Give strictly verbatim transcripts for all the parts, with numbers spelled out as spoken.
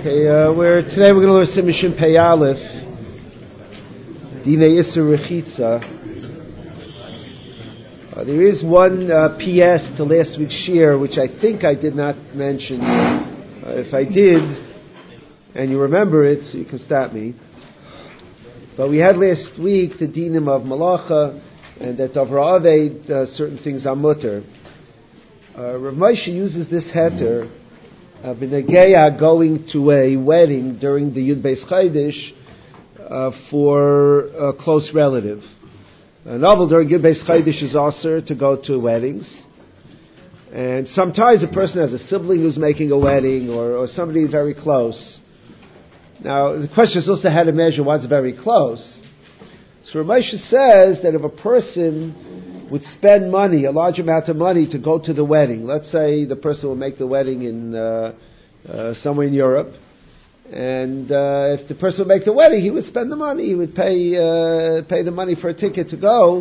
Okay, uh, we're, today we're going to learn Simishin Pei Aleph, Dinei Isser Rechitza. Uh, there is one uh, P S to last week's shir, which I think I did not mention. Uh, if I did, and you remember it, so you can stop me. But we had last week the dinim of Malacha, and that Avra Aved, uh, certain things are mutter. Uh, Rav Moshe uses this heter, uh, b'negeya going to a wedding during the Yud Beis Chodesh uh, for a close relative. A novel during Yud Beis Chodesh is also to go to weddings. And sometimes a person has a sibling who's making a wedding, or, or somebody very close. Now, the question is also how to measure what's very close. So Rav Moshe says that if a person would spend money, a large amount of money, to go to the wedding. Let's say the person will make the wedding in uh, uh, somewhere in Europe, and uh, if the person would make the wedding, he would spend the money. He would pay uh, pay the money for a ticket to go.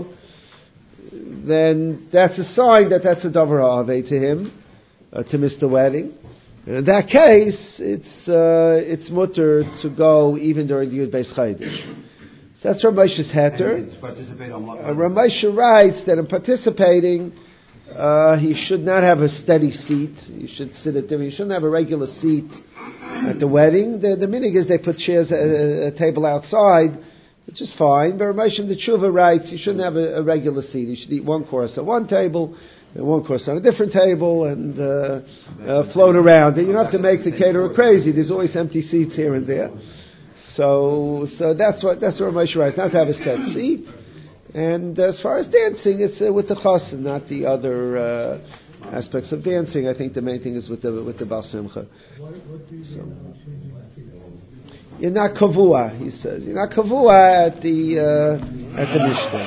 Then that's a sign that that's a davar ha'aveh to him, uh, to miss the wedding. And in that case, it's uh, it's mutter to go even during the Yud Beis Chodesh. So that's Rav Moshe's heter. Uh, Rav Moshe writes that in participating, uh, he should not have a steady seat. He should sit at the, he shouldn't have a regular seat at the wedding. The, the minig is they put chairs, a, a table outside, which is fine. But Rav Moshe in the Tshuva writes he shouldn't have a, a regular seat. He should eat one course at one table, and one course on a different table, and uh, uh, float around. And you don't have to make the caterer crazy. There's always empty seats here and there. So, so that's what that's what Moshe writes. Not to have a set seat, and as far as dancing, it's uh, with the chassan, not the other uh, aspects of dancing. I think the main thing is with the with the Bal Simcha. So, you're not kavua, he says. You're not kavua at the uh, at the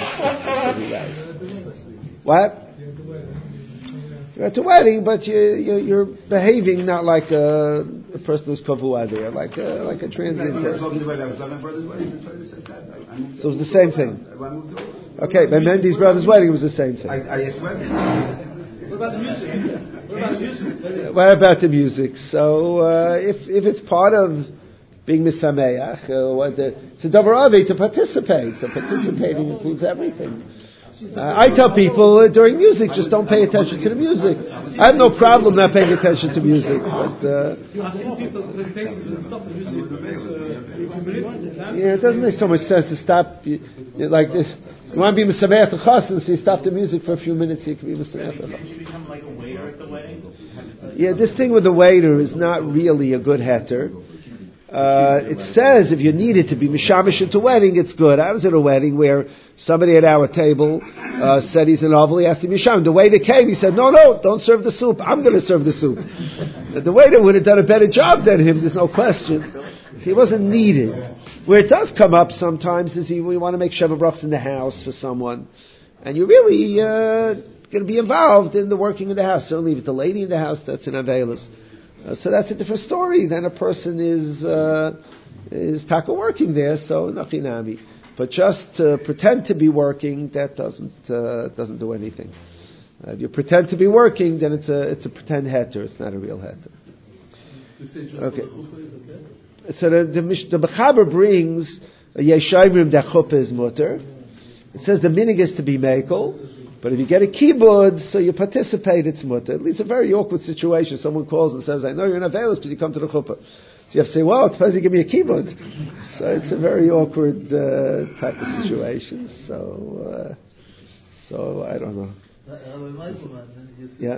Mishnah. What? You're at the wedding, but you, you, you're behaving not like a, a person who's kavua there, like a, like a transient person. So it was the same thing. Okay, by Mendy's brother's wedding, it was the same thing. What about the music? What about the music? What about the music? So uh, if if it's part of being misameach, uh, what the, it's a davar ha'aveh to participate. So participating includes everything. Uh, I tell people uh, during music, just don't pay attention to the music. I have no problem not paying attention to music, but uh, yeah, it doesn't make so much sense to stop. You, you, like this, you want to be misameach the chassan, so you stop the music for a few minutes. So you can be misameach the chassan. You become like a waiter at the wedding. Yeah, this thing with the waiter is not really a good heter. Uh, it says if you need it to be mishamish at a wedding, it's good. I was at a wedding where somebody at our table uh, said he's an oval. He asked him misham. The waiter came. He said, "No, no, don't serve the soup. I'm going to serve the soup." The waiter would have done a better job than him. There's no question. He wasn't needed. Where it does come up sometimes is he, we want to make sheva brachos in the house for someone, and you're really uh, going to be involved in the working in the house. Certainly, if it's the lady in the house, that's an avelis. Uh, so that's a different story than a person is uh, is taka working there. So nachinami, but just to pretend to be working, that doesn't uh, doesn't do anything. Uh, if you pretend to be working, then it's a it's a pretend heter. It's not a real heter. Okay. So the the, the Mechaber brings a yeshayim that chuppah is mutter. It says the minig is to be mekel. But if you get a kibud, so you participate, it's mutter. At least a very awkward situation. Someone calls and says, "I know you're in Avelis, but you come to the chuppah." So you have to say, "Well, it's supposed to give me a kibud." So it's a very awkward uh, type of situation. So, uh, so I don't know. Yeah.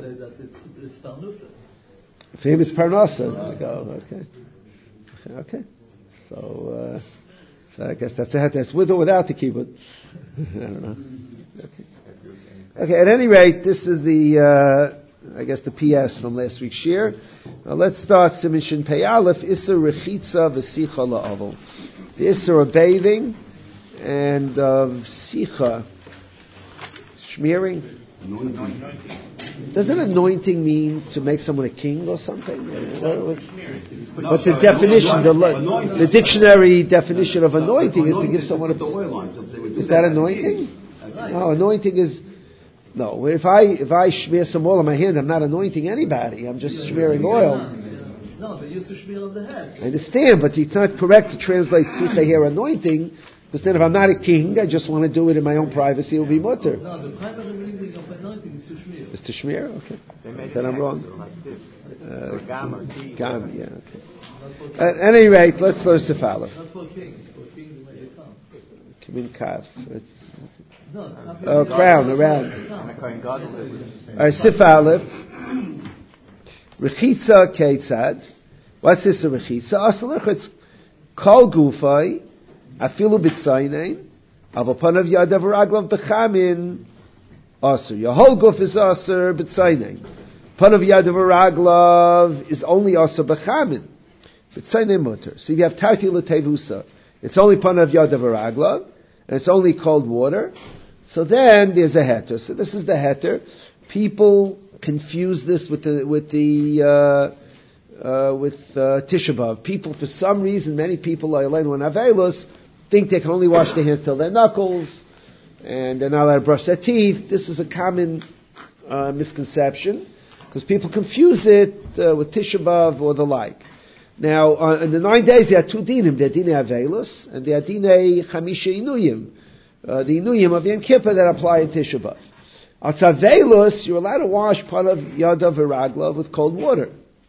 For him, it's parnasa. Like, oh, okay, okay. So, uh, so I guess that's a that's with or without the kibud. I don't know. Okay. Okay, at any rate, this is the, uh, I guess, the P S from last week's shir. Now let's start Simishin Pei Aleph, Isser Rechitza V'Sicha La'avol. The Isser of bathing and of Sicha, smearing. Doesn't anointing mean to make someone a king or something? What, what, but the definition, the, the dictionary definition of anointing is to give someone a... Is that anointing? No, anointing is... No, if I if I smear some oil on my hand, I'm not anointing anybody. I'm just smearing oil. No, they used to shmear on the head. I understand, but it's not correct to translate tzricha hair anointing, because then if I'm not a king, I just want to do it in my own privacy, it will be mutter. No, the primary reason of anointing is to shmear. It's to shmear? Okay. Then I'm wrong. Uh, Gam, yeah, okay. At any rate, let's learn Sifalef. Not for king. For king, they come. Kimin Kav. No, oh, crown, around. Alright, Sifalef. Rechitza Ketzad. What's this a Rechitza? Asalach, it's Kol Gufay, Afilu B'tzaynein, Avopanav Yadav Raglav B'chamin, Aser. Your whole guf is Aser B'tzaynein. Panav Yadav Raglav is only Aser B'chamin. B'tzaynein Mutter. So you have Tarti L'Tevusa. It's only Panav Yadav Raglav, and it's only cold water. So then there's a heter. So this is the heter. People confuse this with the with the uh, uh, with uh, Tisha B'Av. People, for some reason, many people like Elenu and Avelos think they can only wash their hands till their knuckles, and they're not allowed to brush their teeth. This is a common uh, misconception because people confuse it uh, with Tisha B'Av or the like. Now, uh, in the nine days, there are two dinim. There are dinei Avelos and there are dinei Chamisha Inuyim, uh, the Inuyim of Yom Kippur that apply in Tisha B'Av. Al Tavelus, you're allowed to wash part of Yadav V'Raglav with cold water.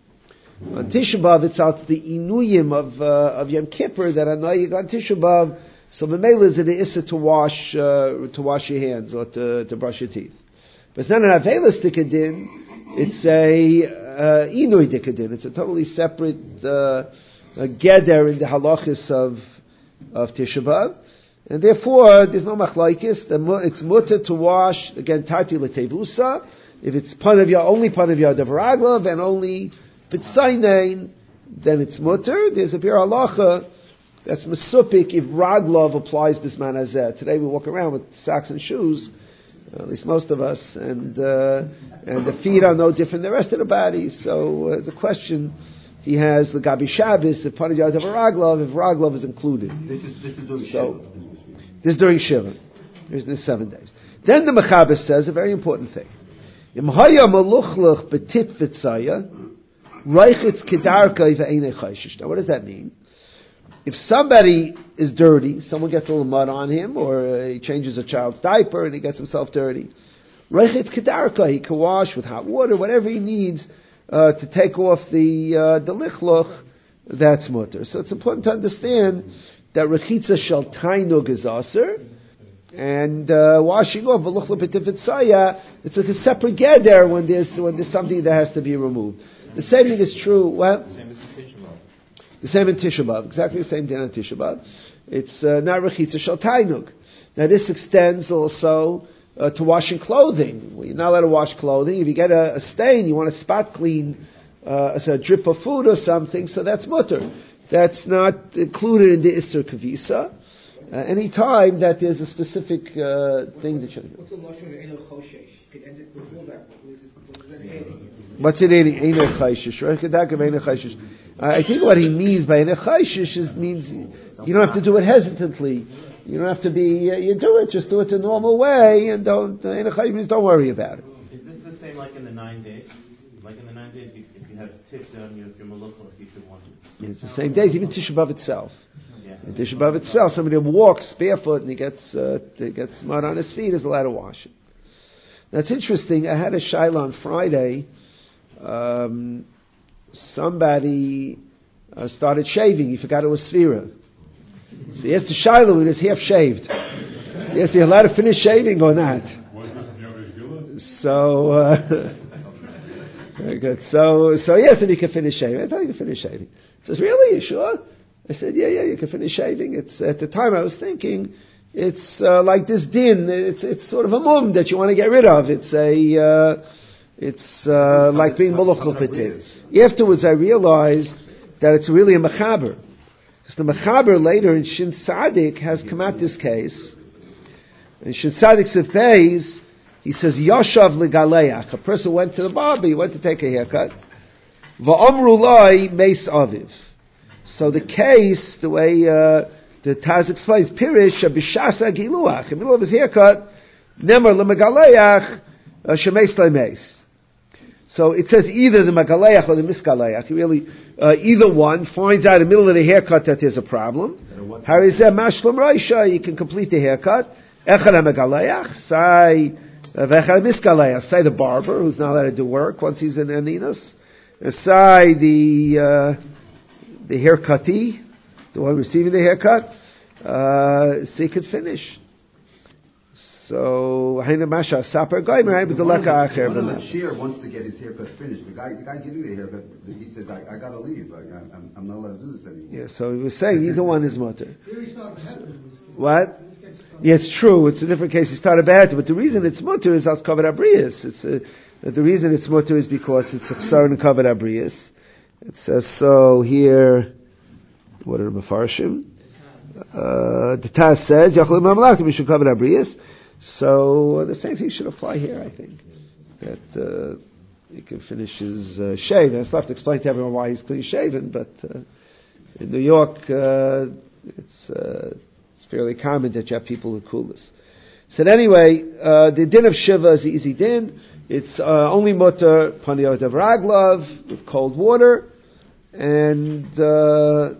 On Tisha B'Av, it's out the Inuyim of uh, of Yom Kippur that are noyig on Tisha B'Av. So Mamela is an issa to wash uh, to wash your hands or to, to brush your teeth. But it's not an Avelis Dikadin. It's a uh, Inuy Dikadin. It's a totally separate uh, a geder in the halachis of of Tisha B'Av. And therefore, there's no machlaikis. It's mutter to wash, again, Tarti L'Tevusa. If it's Panav only Panav Yadav Raglav and only B'tzaynein, then it's mutter. There's a Bir halacha that's mesupik if Raglav applies Bisman Hazeh. Today we walk around with socks and shoes, at least most of us, and uh, and the feet are no different than the rest of the body. So uh, there's a question. He has the Gabi Shabbos, if Panav Yadav Raglav, if Raglav is included. This is, this is doing so, This is during Shiva. This is seven days. Then the Mechaber says a very important thing. Now what does that mean? If somebody is dirty, someone gets a little mud on him, or uh, he changes a child's diaper and he gets himself dirty, Reichetz Kedarka, he can wash with hot water, whatever he needs uh, to take off the uh, the lichloch, that's mutter. So it's important to understand that rechitza shel tainug is aser, and uh, washing off v'luchla b'tifitzaya, it's like a separate geder when there's when there's something that has to be removed. The same thing is true. Well, the same in Tisha B'Av, exactly the same thing in Tisha B'Av. It's uh, not rechitza shel tainug. Now this extends also uh, to washing clothing. Well, you're not allowed to wash clothing. If you get a, a stain, you want to spot clean uh, a drip of food or something, so that's mutter. That's not included in the Isser Kavisa. Uh, any time that there's a specific uh, thing that should. What's it in Einer Chayshish? I think what he means by Einer Chayshish is means you don't have to do it hesitantly. You don't have to be. Uh, you do it. Just do it the normal way, and don't. Einer Chayshish means don't worry about it. Is this the same like in the nine days? Like in the nine days, you, if you have tipped on your, your malachah, if you could want it. It's the same days, even Tisha B'Av itself. Yeah. In Tisha B'Av itself, somebody walks barefoot and he gets uh, he gets mud on his feet, is allowed to wash it. That's interesting. I had a shaila on Friday. Um, somebody uh, started shaving. He forgot it was Sfira. So he asked the shaila when he was half shaved. He asked, are you allowed to finish shaving or not? So... Uh, Very good. So, so yes, if you can finish shaving, I thought you can finish shaving. He says, really? You sure? I said, yeah, yeah, you can finish shaving. It's at the time I was thinking, it's uh, like this din. It's it's sort of a mum that you want to get rid of. It's a uh, it's uh, like being moluchel petit. Afterwards, I realized that it's really a mechaber. Because the mechaber later in Shin Tzadik has come at this case. In Shin Tzadik Sefbeis, he says, Yoshav legaleach. A person went to the barber, he went to take a haircut. Va'amru lai meis aviv. So the case, the way uh, the Taz explains, Pirish, b'shasa giluach. In the middle of his haircut, Nemar lemegaleach, shemeis lai meis. So it says either the Megaleach or the Miskaleach. Really, uh, either one finds out in the middle of the haircut that there's a problem. Harizeh Mashlam Raisha, you can complete the haircut. Echad HaMegaleach, say, Vechad Miskaleach, say the barber who's not allowed to do work once he's in Aninus. Say the, uh, the haircuttee, the one receiving the haircut, uh, so he could finish. So, Haina Masha Saper Gaimer, but the Leka Acher. One of the chair wants to get his haircut finished. The guy, the guy giving the haircut, he says, "I, I gotta leave. I, I'm, I'm not allowed to do this anymore." Yeah. So he was saying either one is mutter. What? Yeah, it's true. It's a different case. He started bad, but the reason it's mutter is as covered abrius. It's a, the reason it's mutter is because it's a certain covered abrius. It says so here. What are the Mefarshim? Uh, the Taz says Yachol Mamalachim should cover abrius. So uh, the same thing should apply here, I think. That uh, he can finish his uh, shave. I still have to explain to everyone why he's clean shaven, but uh, in New York, uh, it's, uh, it's fairly common that you have people who cool this. So anyway, uh, the din of Shiva is the easy din. It's uh, only mutter paniyot of raglav with cold water, and uh,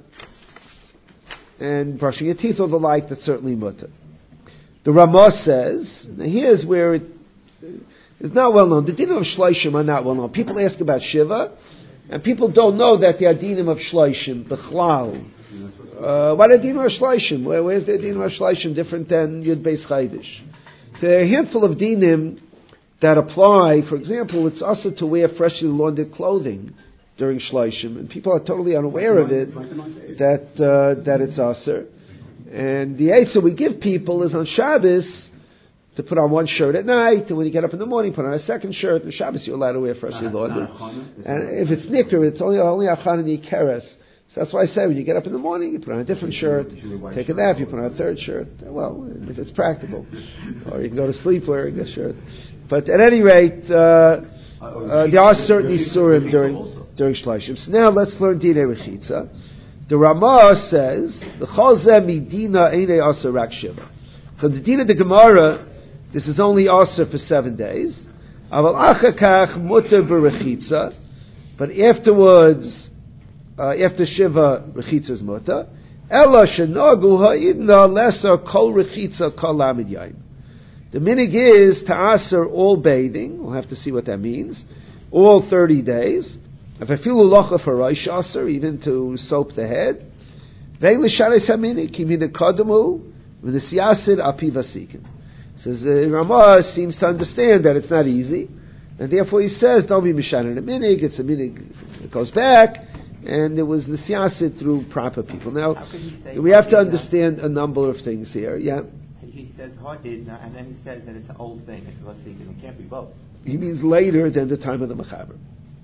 and brushing your teeth or the like. That's certainly mutter. The Ramah says, now here's where it is not well known. The dinim of Shloshim are not well known. People ask about Shiva, and people don't know that the dinim of Shloshim, Bechlal. Uh, what are the dinim of Shloshim? Where, where's the dinim of Shloshim different than Yud Beis Chaydish? So there are a handful of dinim that apply. For example, it's also to wear freshly laundered clothing during Shloshim, and people are totally unaware of it, that, uh, that it's aser. And the eitzah we give people is on Shabbos to put on one shirt at night, and when you get up in the morning, put on a second shirt. On Shabbos, you're allowed to wear freshly laundered. And if it's nicker, it's only only achan and yikeres. So that's why I say when you get up in the morning, you put on a different shirt. Take a nap, you put on a third shirt. Well, if it's practical, or you can go to sleep wearing a shirt. But at any rate, uh, uh, there are certain isurim during during shloshim. So now let's learn dinei rechitza. The Ramah says, the Chalzeh midina einei aser rak shiva. From the din of the Gemara, this is only aser for seven days. Aval achakach muter berechitza, but afterwards, uh, after shiva, rechitza is muter. Ela shenagu ha'idna lesser kol rechitza kol lamid yaim. The minig is to aser all bathing. We'll have to see what that means. All thirty days. If I feel ulacha for Rosh Aser, even to soap the head, ve'lishares haminik kimina kadamu v'nesiyasid api vasikin. Says uh, Ramah seems to understand that it's not easy, and therefore he says don't be mishanin a minig. It's a minig that goes back, and it was nesiyasid through proper people. Now we have to understand a number of things here. Yeah. He says ha'idna, and then he says that it's an old thing. It's vasikin. It can't be both. He means later than the time of the mechaber.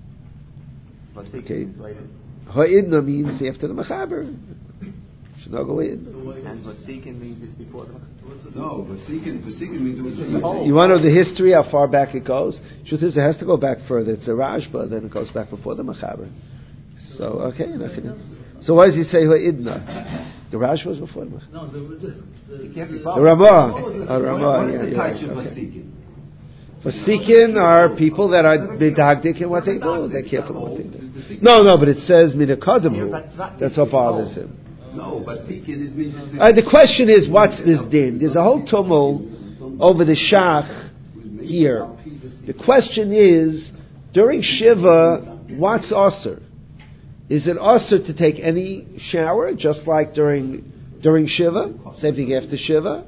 Okay. Ha'idna means after the mechaber. Should not go in. And vasikin means it's before the mechaber. No, vasikin, vasikin means it was old. You want to know the history, how far back it goes? Truth is, it has to go back further. It's a Rashba, then it goes back before the mechaber. So, okay. So why does he say ha'idna? The Rashba was before the mechaber. No, the, the, the, it can't be the, both. The Ramah. What, Uh, Ramah, what is yeah, the yeah, type right, of okay. vasikin? Vasikin are people that are bidagdik in what they do. They're careful in what they do. No, no, but it says minakadamu. That's what bothers him. No, but vasikin is means. Uh, the question is, what's this din? There's a whole tumult over the shach here. The question is, during Shiva, what's aser? Is it aser to take any shower, just like during during Shiva? Same thing after Shiva?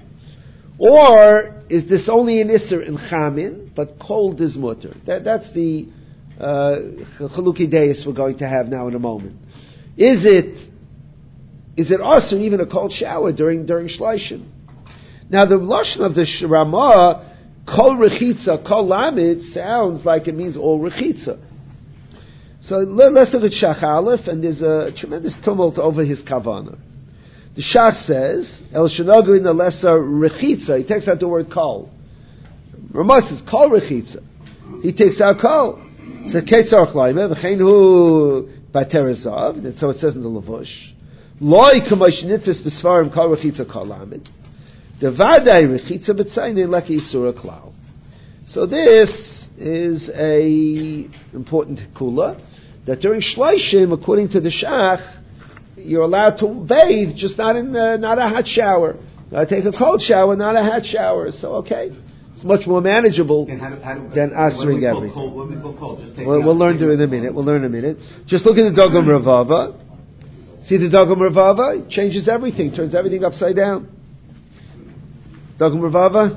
Or is this only an Isser in Chamin, but cold is mutter? That, that's the Chaluki Deis we're going to have now in a moment. Is it is it also even a cold shower during during Shloshim? Now the Lashon of the Ramah, Kol Rechitza, Kol Lamid, sounds like it means all Rechitza. So let, let's look at Shach Aleph, and there's a tremendous tumult over his Kavanah. The Shach says, El Shanagu in the lesser Rechitza. He takes out the word Kol. Ramah says, Kol Rechitza. He takes out Kol. So Ketzar Chlayme, V'chein hu Baterazav. And so it says in the Lavush. Loi Kamosh Nitfis B'svarim Kol Rechitza Kol Lamed. The Vadai Rechitza B'tzayne Leki Yisura Klau. So this is a important kula, that during Shloshim, according to the Shach, you're allowed to bathe, just not in uh, not a hot shower. I take a cold shower, not a hot shower. So okay, it's much more manageable And how do- how do- than answering what do we call everything. cold? What do we call cold? Just take We'll, it we'll out, learn take to it in a out. minute. We'll learn in a minute. Just look at the Dogam Ravava. See the Dogam Ravava? It changes everything, turns everything upside down. Dogam Ravava?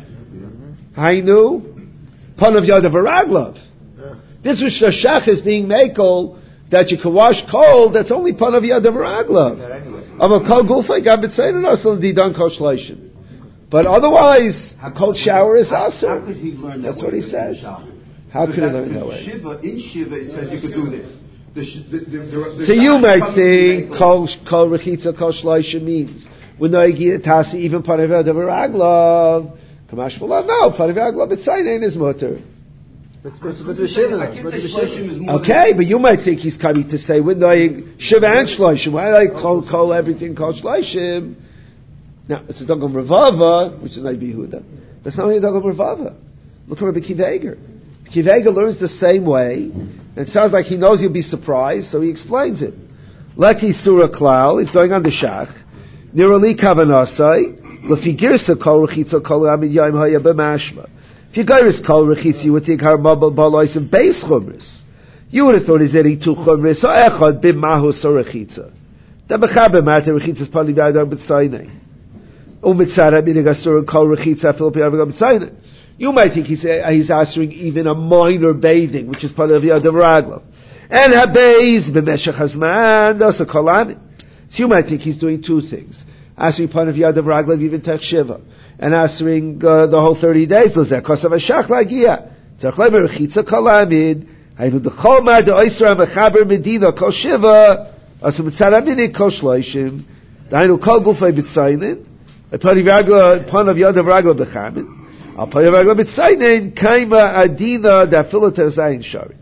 Hainu? Pon of Yadav Araglav. This was the Shach is being makel that you can wash cold, that's only Pon of Yadav Araglav. Of a cold gufay, God would say to us, Didan Kol Shloshim. But otherwise, a cold shower is How also. could he learn that That's way what he in says. Shach? How Because could he that- learn in that way? Shiva, in Shiva, it says you could do this. The, sh- the, the, the, the So you Shach might comes think to make kol kol rechitza kol shloisha means when no tasi even panav of raglav kamash v'la no panav raglav b'tzaynein is mutter. But but but the shiva, I can't but say the Shloshim shiva. is more Okay, but you might think he's coming to say when no shiva and shloishim. Why like kol kol everything kol shloishim? Now it's a dogam Ravava, which is not Yehuda. That's not only a dogam Ravava. Look at Rabbi Kiva Eger. Kiva Eger learns the same way. And it sounds like he knows you'll be surprised, so he explains it. Leki Surah Klal, he's going on the Shach. Nirali Kavanasai, Lefi Girsa Kol Rechitza Kol Amid Yom Haya B'mashma. If you go with Kol Rechitza, you would think Har Mabal Balois and Beis Chumris. You would have thought he's eating two Chumris, so Echad B'mahu So Rechitza. Da Bechabe Mata Rechitza's Pali V'adar B'tzaynei. Umitzara Minig Asura Kol Rechitza Philippi Avigam B'tzaynei. You might think he's, uh, he's answering even a minor bathing, which is part of Yadav Raglav. And Habeiz b'meshach hazman dosa kolamit. So you might think he's doing two things. Answering part of Yadav Raglav, even Tech Shiva. And answering uh, the whole thirty days. Lozeh kosav hashach lagia. Tzarech leber rechitza kolamid. Haynu d'chol ma d'oisra mechaber medina kol Shiva. Asu mitzara minik kol shloishim. Haynu kol gufay b'tzaynin. Part of Yadav Raglav b'chamid. Al payavagla b'tzaynein kaima adina da filata zayin shari.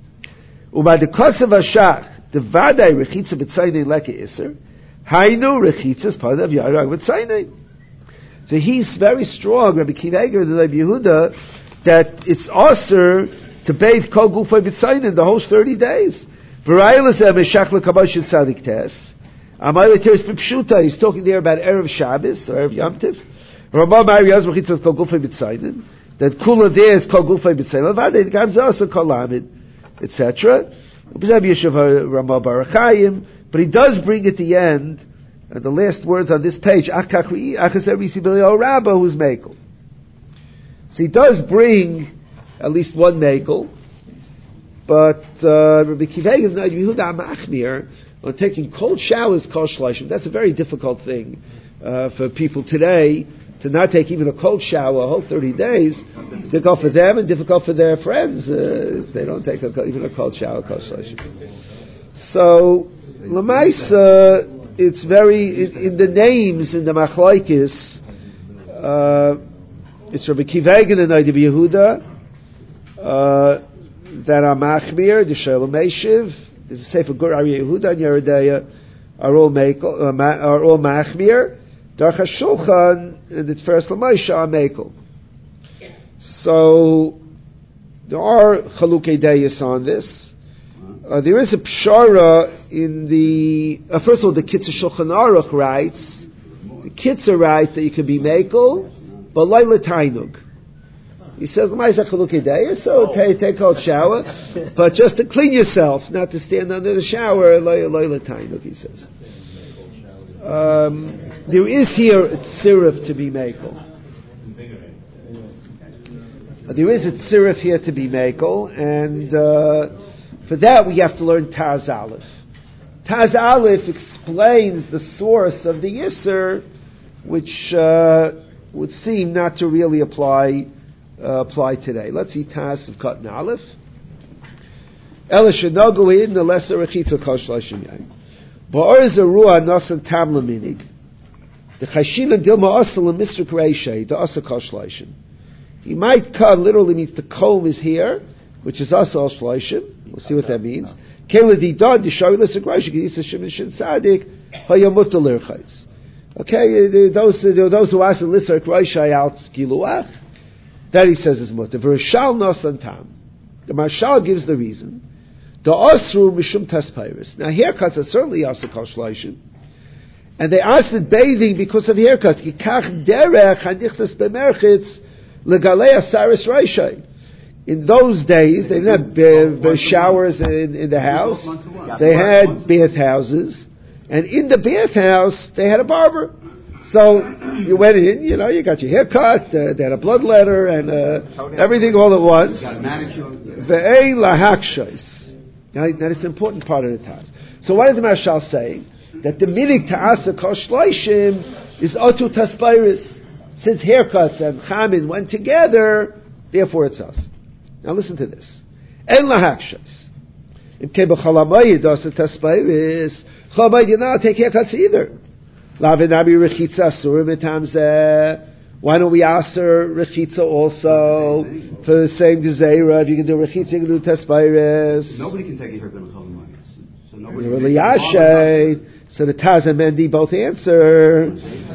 Uma de kosev hashach the vaday rechitza b'tzaynein leke iser. Hainu rechitzas part of yarag b'tzaynein. So he's very strong, Rabbi Kiva Eger, the Rabbi Yehuda, that it's aser to bathe kol gufay b'tzaynein the whole thirty days. V'rayel zeh meshach lekabosh tzadik tes. Amayla teres b'pshuta. He's talking there about erev Shabbos or erev Yom Tiv. Rabbi Marias Mechitzas Kol Gufay B'Tzaynin, that Kula there is Kol Gufay B'Tzaynin, Vade Gamza also Kol Amid, et cetera. But he does bring at the end, and the last words on this page, Achakri Achaser Risi B'Leo Rabba, who's Mekel. So he does bring at least one Mekel, but uh, Rabbi Kiva Eger and Yehuda Machmir on taking cold showers, Kol Shloshim. That's a very difficult thing uh, for people today. To not take even a cold shower a whole thirty days, difficult for them and difficult for their friends uh, if they don't take a, even a cold shower. Cold so, Lamaisa, it's very in, in the names in the Machlaikis. Uh, it's Rabbi Kiva Eger and Rabbi Yehuda uh, that are Machmir, the Shalom Meshiv. There's a Sefer Gur Rabbi Yehuda and Yeredeya are all Mekel, uh, are all Machmir. Darch HaShulchan and the first Lamaisha are Mekel. So there are Chalukei Deyas on this. Uh, there is a pshara in the uh, first of all the Kitzur Shulchan Aruch writes the Kitzur writes that you could be Mekel, but Laila Tainug. He says Lamaisha Chalukei Deyas, so take take cold shower, but just to clean yourself, not to stand under the shower. Laila Tainug, he says. Um, there is here a tzirif to be mekel. Uh, there is a tzirif here to be mekel, and uh, for that we have to learn Taz Aleph. Taz Aleph explains the source of the Yisr, which uh, would seem not to really apply uh, apply today. Let's see Taz of Katan Aleph. Ela shenogu in the lesser rechitza kol shloshim yain. Ba'or zerua nasan tam leminig. The chayshina dilma asal misrik reishay the asa kol shloshim. He might come literally means the comb is here, which is asal shloshim. We'll see what that means. Kela di dad di shari l'sik reishay k'yisa shim shin tzadik hayamut l'irchayz. Okay, those those who ask l'sik reishay out skiluach. That he says is mutter. V'rishal nosan tam. The Marshal gives the reason. The osru mishum taspeiris. Now haircuts are certainly asa kol shloishim, and they asked bathing because of haircuts. Yikach derech hanichtas bemerchitz legalei asaris reishai. In those days, they didn't have uh, showers in, in the house. They had bathhouses, and in the bathhouse they had a barber. So you went in, you know, you got your hair cut, uh, they had a bloodletter, and uh, everything all at once. Ve'ei lahakshais. Now, that is an important part of the task. So what is the Marshal saying? That the minig ta'asa kol shloishim is otu taspeiris. Since haircuts and chamin went together, therefore it's us. Now listen to this. En lahakshais. In kebe chalamayid asa taspeiris, chalamayid you not take haircuts either. Lavinabi rechitza surim etamzeh. Why don't we aser rechitza also for the same gezeira? If you can do rechitza, you can do tespeiris. Nobody can take a haircut on Chalamayid. So nobody. So the Taz and Mendy both answer.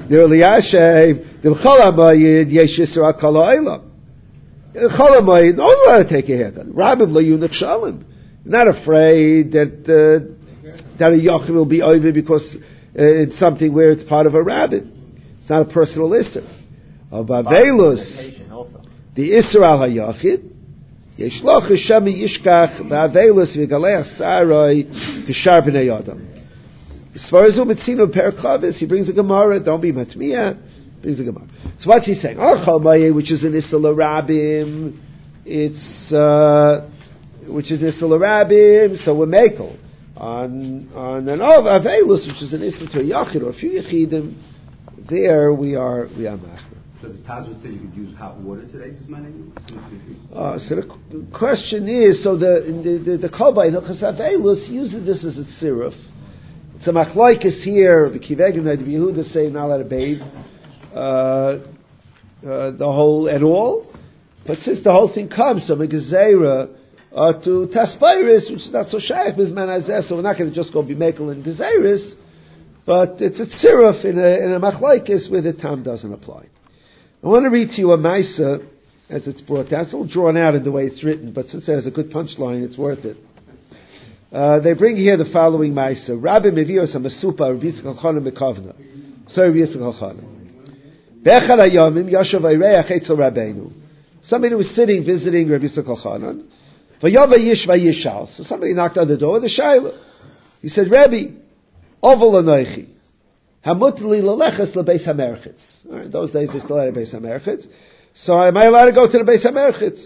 The Chalamayid yesh yisra kol ha'olam. Chalamayid, no one allowed to take a haircut. Rabbi lo yunach shalim. Not afraid that uh, that a yachid will be over because uh, it's something where it's part of a rabbit. It's not a personal isser. Of Avelus, the Isra al Hayachid, Yeshloch Hashem Yishkach, Avelus Vigalei Sarai, Kishar B'nei Adam. As far as Umetzino Per Chavis, he brings a Gemara. Don't be Matmiya. Brings a Gemara. So what's he saying? Achal Maye, which is an Isra Rabim, it's uh, which is Isra Rabim. So we're Mekel on on an Av Avelus, which is an Isra to a Yachid or a few Yachidim. There we are. We are Machmer. So the Taz would say you could use hot water today, this money? Uh, so the question is, so the the the, the Kolbai Hilchas Avelus uses this as a siruf. It's a machlokes here. The Kivegen and Yehuda say not allowed to bathe uh, uh, the whole at all. But since the whole thing comes from a gezeira uh, to taspeiris, which is not so shaykh bisman azeh, so we're not going to just go be mekel in gezeiris, but it's a siruf in a in a machlokes where the tam doesn't apply. I want to read to you a Maisa as it's brought down. It's a little drawn out in the way it's written, but since it has a good punchline, it's worth it. Uh, they bring here the following Maisa. Rabbi Mevios HaMasupa Rabbi Yitzchak Elchanan Mekovna. So Rabbi Yitzchak Elchanan. Bechad HaYomim Yoshev Eireach Eitzel Rabbeinu. Somebody was sitting visiting Rabbi Yitzchak Elchanan. V'yova Yish V'yishal. So somebody knocked on the door, the Shaila. He said, Rabbi, Oval Anoichi. Hamutli leleches lebeis hamerchitz. In those days they still had a beis hamerchitz. So am I allowed to go to the beis hamerchitz?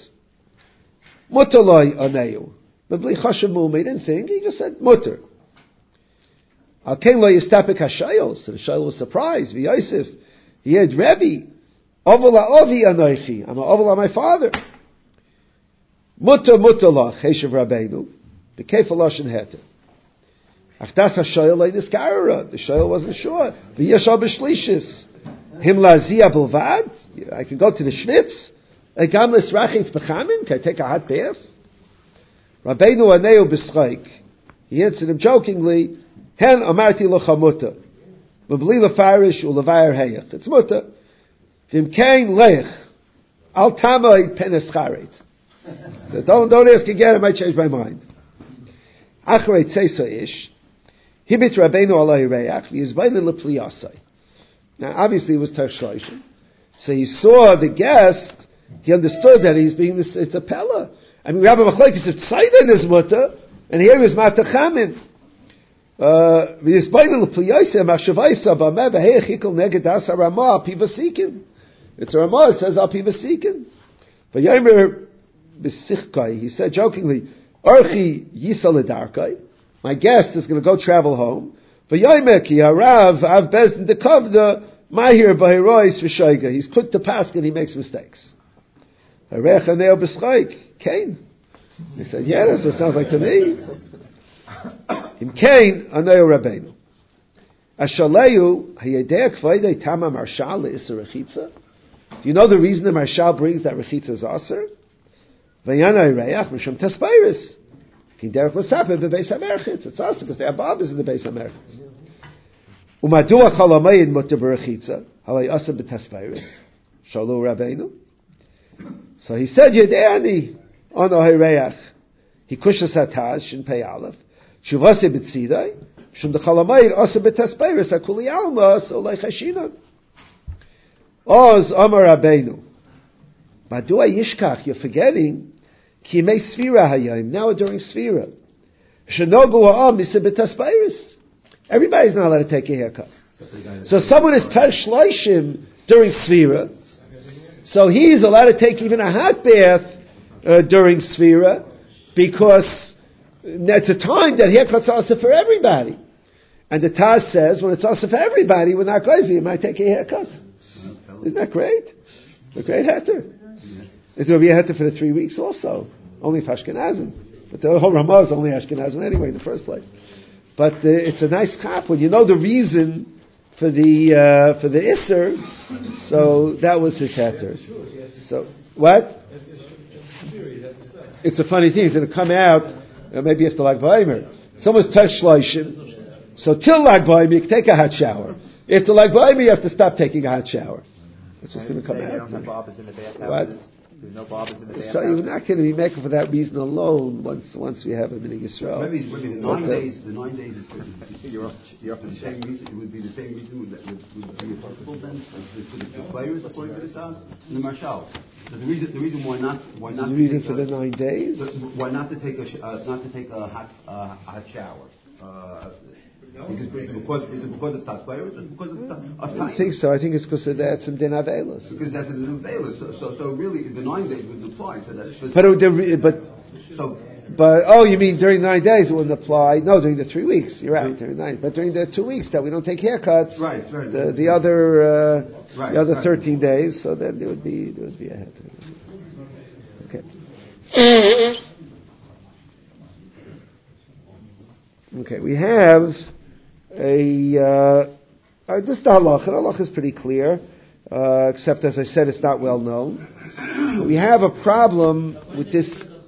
Mutaloi aneu. But bli chashamu, he didn't think. He just said mutter. Al ken lo yistapik hashayil. So the shayil was surprised. V'yosef, he had Rebbe. Oval ha'ovi anoichi. I'm an oval on my father. Mutter mutalach heshav rabbeinu. B'keif aloshin heter. Achtas ha'shoyel le'in iskarara. The shoyel wasn't sure. V'yeshal b'shlishis. Him lazia b'lvad. I can go to the Schwitz. Egam l'srachitz b'chamin. Can I take a hot bath? Rabbeinu aneu b'schayk. He answered him jokingly. Hen amarti l'chamuta. V'bli l'farish u'levayar heyach. It's muta. V'im kein lech. Al tamay penescharet. Don't, don't ask again. I might change my mind. Achrei tzeisa ish. Hibit Rabbeinu alay reach v'yizbayne lepliyasai. Now, obviously, it was Tershloishim. So he saw the guest. He understood that he's being this. It's a pella. I mean, Rabbi Machlokes said Tzayden is mutter, and here is Matachamin. V'yizbayne lepliyasai machshavaisa b'ameh v'heichikol neged asa Ramah pivasikin. It's a Ramah. It says al pivasikin. V'yomer b'sichkai. He said jokingly, Orchi yisal edarkai. My guest is going to go travel home. V'yomek yarav av bezdin dekavda mahir b'hirois v'shoiga. He's quick to pass and he makes mistakes. Harech aneo b'schaik. Cain. He said, yeah, that's what it sounds like to me. Im Cain aneo Rabbeinu. Ashaleyu hayedei kvaydei tama marshal le'isar rechitza. Do you know the reason the marshal brings that rechitza is aser? V'yanai reach mishum taspeiris. Derech l'sapeh b'beis hamerchitz. It's also because the above is in the beis hamerchitz. Umadua chalamayid mutter b'rechitza halay asa b'taspeiris. Shalu Rabbeinu. So he said, Yedani, ono hayreach. He kushas hataz, shin pei aleph. Shuvase b'tzidai, shum dechalamayir, asa b'tasperis, akuli alma, so like hashinan. Oz Amar Rabbeinu. Madua Yishkach, you're forgetting, Ki Yimei Sfira Hayayim, now during Sfira. Shenogu Ha'am Misa B'Tasperis. Everybody's not allowed to take a haircut. So someone is Tash Shloshim during Sfira, so he's allowed to take even a hot bath uh, during Sfira, because it's a time that haircuts are also for everybody. And the Taz says, when it's also for everybody, we're not crazy, you might take a haircut. Isn't that great? A great heter. It will be a heter for the three weeks also. Only for Ashkenazim. But the whole Ramah is only Ashkenazim anyway in the first place. But uh, it's a nice chap when you know the reason for the uh, for the Isser. So that was his heter. So what? It's a funny thing. It's going to come out uh, maybe after Lag B'Omer. Someone's touch shloshim. So till Lag B'Omer you can take a hot shower. After Lag B'Omer you have to stop taking a hot shower. That's what's going to come out. No barbers in the bathhouse. What? There's no barbers in the bathhouse. So you're not going to be making for that reason alone. Once once we have him in Yisrael. Maybe, maybe the But, nine uh, days. The nine days. Is, is, you're up. You're up in the same reason. It would be the same reason would, would, would be applicable then for the, the players according to the stars and the marshal. So the reason, the reason why not, why not the reason take for a, the nine days. why not to take a sh- uh, not to take a hot uh, hot shower. Uh, Because, because, is it because of Tasbayros or because of, of I time? don't think so. I think it's because of that some din avelos. Because that's a little veilus. So, so, so really, the nine days would apply. So that's just, But it would- but so but oh, you mean during nine days it wouldn't apply? No, during the three weeks. You're right. During nine, but during the two weeks that we don't take haircuts, right, right. the the other uh, Right, the other right. thirteen days. So then there would be there would be a head. Okay. Okay, we have a uh, uh, this is the halacha. The halacha is pretty clear, uh, except as I said, it's not well known. But we have a problem with this.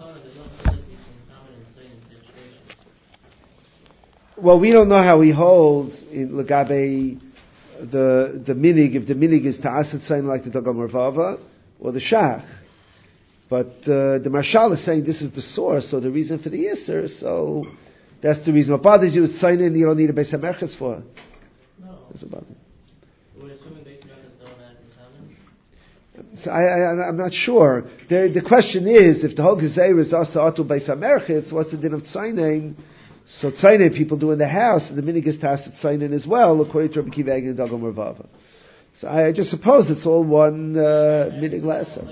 Well, we don't know how he holds in Lagabe the the minig, if the minig is ta'asit saying like the Dagam Mervava or the Shach. But uh, the Marshal is saying this is the source, so the reason for the Yisr, so that's the reason. What bothers you is Tzayin, you don't need a Beis HaMerchez for. No. That's what bothers you. We're assuming Beis HaMerchez don't have in common? So I, I, I'm not sure. The, the question is, if the whole Gezeir is also Atu Beis HaMerchez, what's the din of Tzayin? So Tzayin people do in the house, and the minig is Tasset Tzayin as well, according to Rabbi Kiva Eigen and Dagam Mervava. So I, I just suppose it's all one uh, minig lesson.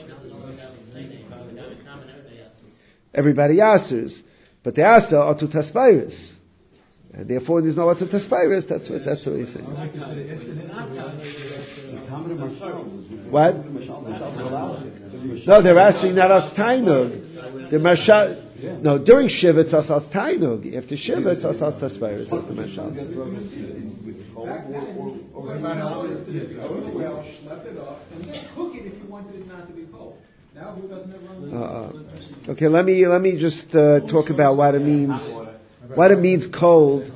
Everybody answers, but the answer are to Tasbairis, and therefore there's no Atu Tasbairis. That's what that's what he's saying. What? No, they're asking not as Tainug. The Marshal. No, during Shiva it's asas Tainug. After Shiva it's asas Tasbairis. That's the Marshal. Uh, okay, let me let me just uh, talk about what it means. What it means cold.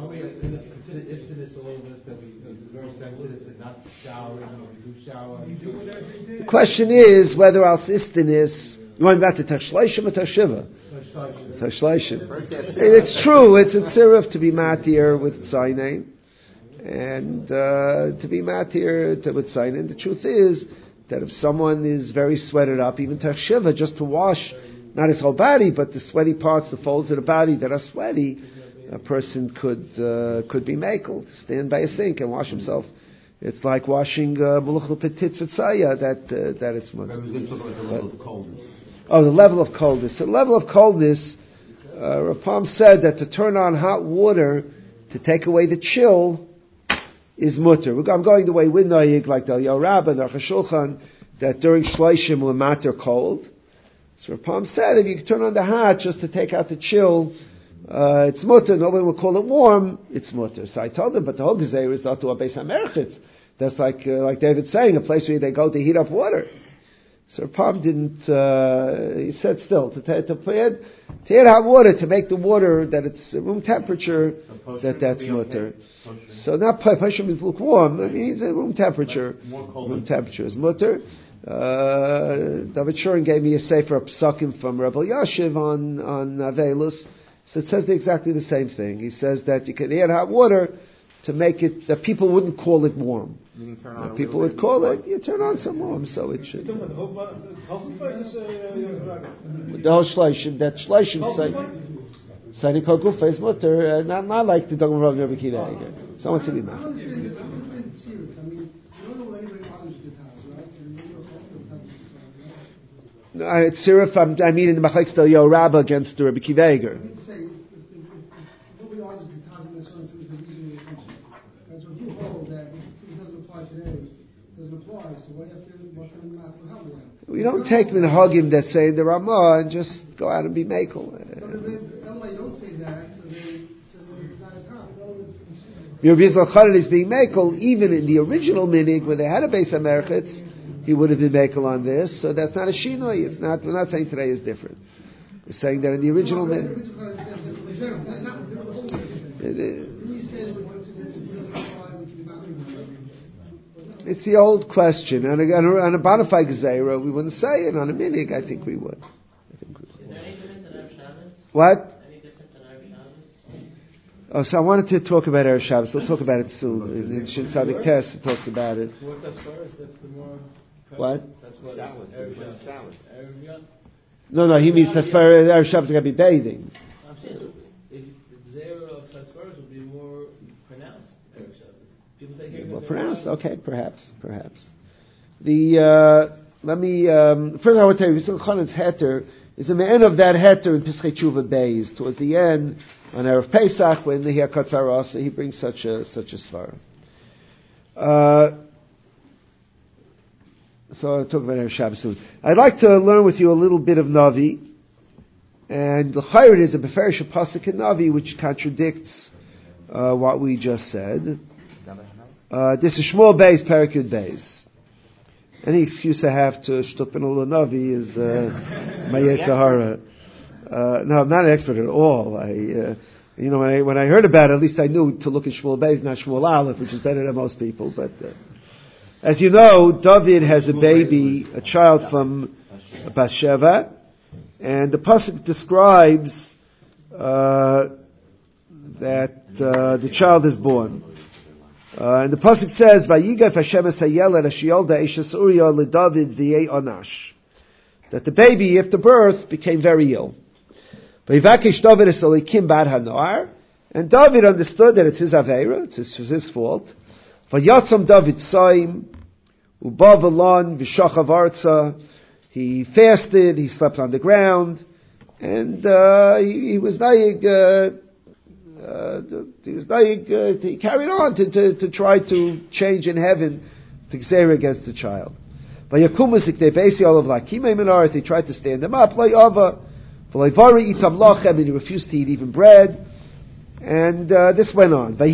The question is whether al istinis. You want back to tashleishim or tashiva? Tashleishim. It's true. It's a tziruf to be matir with tzayin, and uh, to be matir to, with tzayin. The truth is that if someone is very sweated up, even tachshiva, just to wash, not his whole body, but the sweaty parts, the folds of the body that are sweaty, a person could uh, could be makel, stand by a sink and wash himself. It's like washing muluchel petit v'tzaya, that uh, that it's much. Oh, the level of coldness. So the level of coldness, uh, Rapam said that to turn on hot water to take away the chill is mutter. I'm going the way with Noyig, like the Yorab and the Shulchan, that during Shloishim we're matter cold. So Rapam said if you turn on the hot just to take out the chill, uh, it's mutter. Nobody will call it warm. It's mutter. So I told him, but the whole Gezeir is not to a Beis HaMerchez. That's like uh, like David's saying, a place where they go to heat up water. So Rapam didn't. Uh, he said still to to, to add to add hot water to make the water that it's room temperature. So that that's mutter. Okay. So not Pashim is lukewarm. I mean, it's a room temperature. Room temperature is mutter. Uh, David Shurin gave me a sefer of psukim from Rebbe Yashiv on on Avelus. So it says exactly the same thing. He says that you can add hot water to make it that people wouldn't call it warm. Turn People would call it, you turn on some warm, so it should. The whole shleishim, that shleishim say, Sadi Kogufa is mutter, not not like the Dogma of Rebbe Kiva. Someone to be mad. No, it's Sirif, I mean in the Machlek Stel Yo Rabba against the Rebbe Kiva Eger. We don't take minhagim that say the Ramah and just go out and be makel. Rabbi Yisrael Chanan is being makel even in the original minig where they had a base Americans. He would have been makel on this, so that's not a shinoi. It's not. We're not saying today is different. We're saying that in the original minig. It's the old question. On a, on a bonafide gezerah, we wouldn't say it. On a minig, I think we would. I think we would. Is there any difference in Erev Shabbos? What? Any difference in Erev Shabbos? Oh, so I wanted to talk about Erev Shabbos. We'll talk about it soon. In, in Shin Tzadik Test, it talks about it. What as far as that's the more. What? That's what Showers. Erev Showers. Shabbos. Erev Yom. No, no, he means as far as Erev Shabbos, got to be bathing. I'm saying if the zera of Tasfaras would be more pronounced Erev Shabbos. People say here. More pronounced? Okay, perhaps, perhaps. The uh, let me um, first I want to tell you, Yisrael Chanan's heter is in the end of that heter in Pischei Tshuva Beis towards the end on Erev Pesach when the Hiakot Zarasa he brings such a such a svara. Uh, so I'll talk about Erev Shabbos soon. I'd like to learn with you a little bit of Navi, and the Chayr is a Beferish Pasuk in Navi which contradicts uh, what we just said. Uh, this is Shmuel Beis, Perikud Beis. Any excuse I have to shtup in a Navi is uh, my Yetzirah. Uh, no, I'm not an expert at all. I, uh, you know, when I when I heard about it, at least I knew to look at Shmuel Beis, not Shmuel Aleph, which is better than most people. But uh, as you know, David has a baby, a child from Bathsheba, and the pasuk describes uh, that uh, the child is born. Uh, and the pasuk says, "Vayigaf Hashem es hayeled ashiyolda eshes Uriah leDavid v'yei onash," that the baby after birth became very ill. Vayivakish David es Elikim bad hanoar, and David understood that it's his aveira, it's his, it's his fault. Vayatzam David soim ubavalon v'shachav arza. He fasted, he slept on the ground, and uh, he, he was nayig. Uh, Uh, he, was like, uh, he carried on to, to, to try to change in heaven to Xer against the child. He tried to stand him up, and he refused to eat even bread. And uh, this went on. And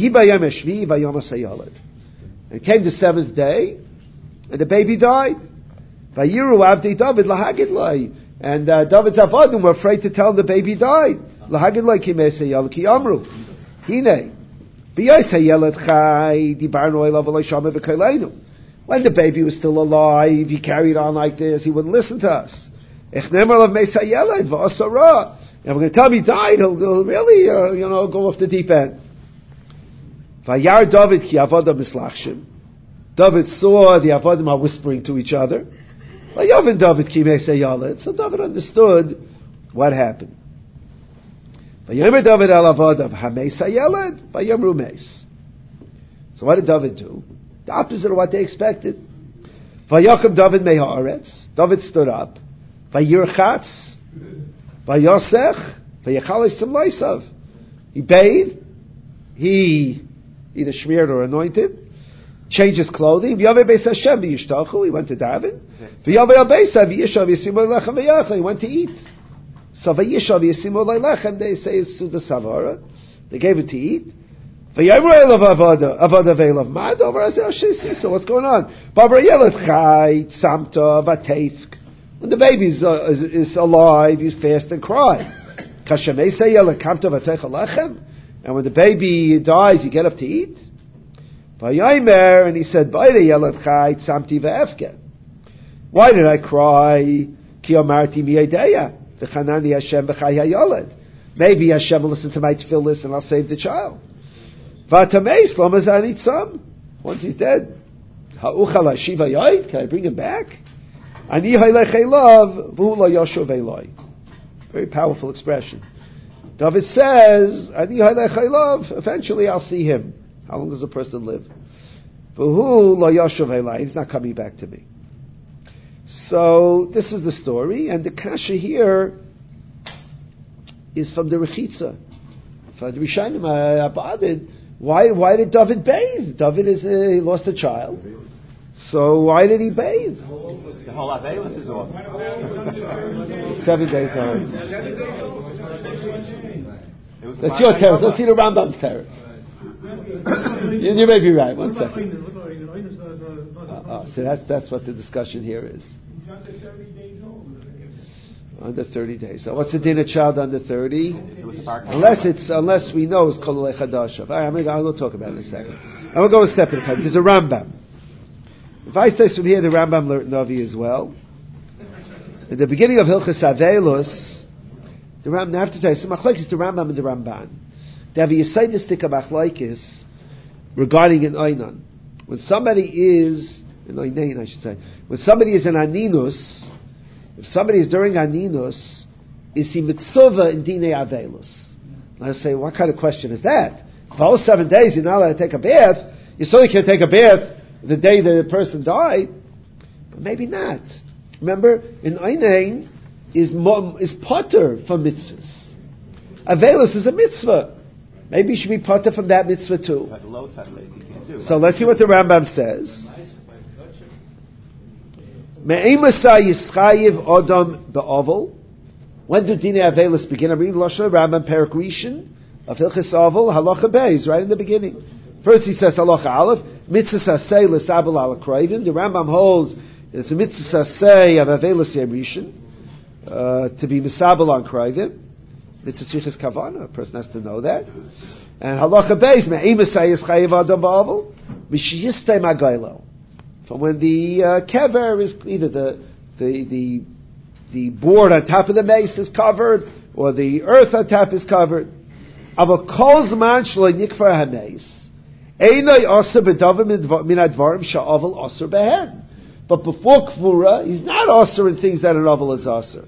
came the seventh day, and the baby died. And uh, David's Avadim were afraid to tell him the baby died. Lahagid like him say Yalki Amru. Hine. Biyasay Yelad Chai Dibarno Elav Shama V'Kaleinu. When the baby was still alive, he carried on like this, he wouldn't listen to us. Echnemer of Mesa Yelad V'Asara. And we're going to tell him he died, he'll, he'll really, uh, you know, go off the deep end. Vayar David Ki Avodah Mislachshim. David saw the Avodim are whispering to each other. Vayavin David Ki Mesa Yelad. So David understood what happened. Vayomer David al Avodav Hameis Hayeled Vayomru Meis. So what did David do? The opposite of what they expected. Vayocham David Mehaaretz. David stood up. Vayirchatz. Vayosech. Vayachalish Sim Leisav. He bathed. He either smeared or anointed. Changed his clothing. V'yaveh Beis Hashem v'yishtachu. He went to David. V'yaveh al Beisa v'yishav yisimu lechem v'yachal. He went to eat. So v'yishav yisimu lechem. They say it's Suda Savara. They gave it to eat. V'yamru elav avada avada ve'elav mad over azel shisi. So what's going on? Babra yelet chai tzamta v'teifk. When the baby is, uh, is, is alive, you fast and cry. Kashamei say yelet kamta v'teicha lechem. And when the baby dies, you get up to eat. Vayomer, and he said, "Ba'ile yelet chai tzamti ve'efket." Why did I cry? Ki amarti miyadeya v'chanani Hashem b'chai hayoled. Maybe Hashem will listen to my tefillis and I'll save the child. V'atameis lo mazani tzam. Once he's dead, ha'uchal hashiva yoid. Can I bring him back? Ani haylech elav v'hu lo yoshuv eloi. Very powerful expression. David says, Ani haylech elav. Eventually, I'll see him. How long does a person live? V'hu lo yoshuv eloi. He's not coming back to me. So this is the story, and the kasha here is from the Rechitza. For the Rishonim Abadid, why why did David bathe? David is uh, he lost a child, so why did he bathe? The whole Avelis is off. Seven days on. That's your teretz. Let's see the Rambam's teretz. you, you may be right. One second. Uh, uh, so that's that's what the discussion here is. Under thirty days. So what's the din of child under thirty? Unless it's unless we know it's kol chadashav. All right, I'm going to I'll talk about it in a second. I'm going to go a step at a time. There's a Rambam. If I say from here, the Rambam learned Navi as well. In the beginning of Hilchas Avelos, the Rambam. I have to tell you, some machlokes the Rambam and the Ramban. They have a yesodistic machlokes regarding an einan. When somebody is an einain, I should say, when somebody is an aninus. If somebody is during Aninus, is he mitzvah in Dinei Avelos? And I say, what kind of question is that? For all seven days you're not allowed to take a bath, you certainly can't take a bath the day the person died, but maybe not. Remember, in Einain is is potter from mitzvahs. Avelos is a mitzvah. Maybe you should be potter from that mitzvah too. So let's see what the Rambam says. Me'emasa yischayiv odom be'ovel. When do Dinei Avelos begin? I read Lashon Rambam Perek Rishon of Hilchos Ovel Halacha Beis right in the beginning. First he says Halacha Aleph Mitzvah Sasei l'Sabel Al Kroivim. The Rambam holds it's a Mitzvah Sasei of Avelos Yom Rishon uh, to be Misabel on Kroivim. Mitzvah Sichas Kavana. A person has to know that. And Halacha Beis Me'emasa yischayiv odom be'ovel Mishiyistei Magaylo. From when the uh, kever is either the, the the the board on top of the mace is covered or the earth on top is covered. But before kvura, he's not osir in things that an oval is osir.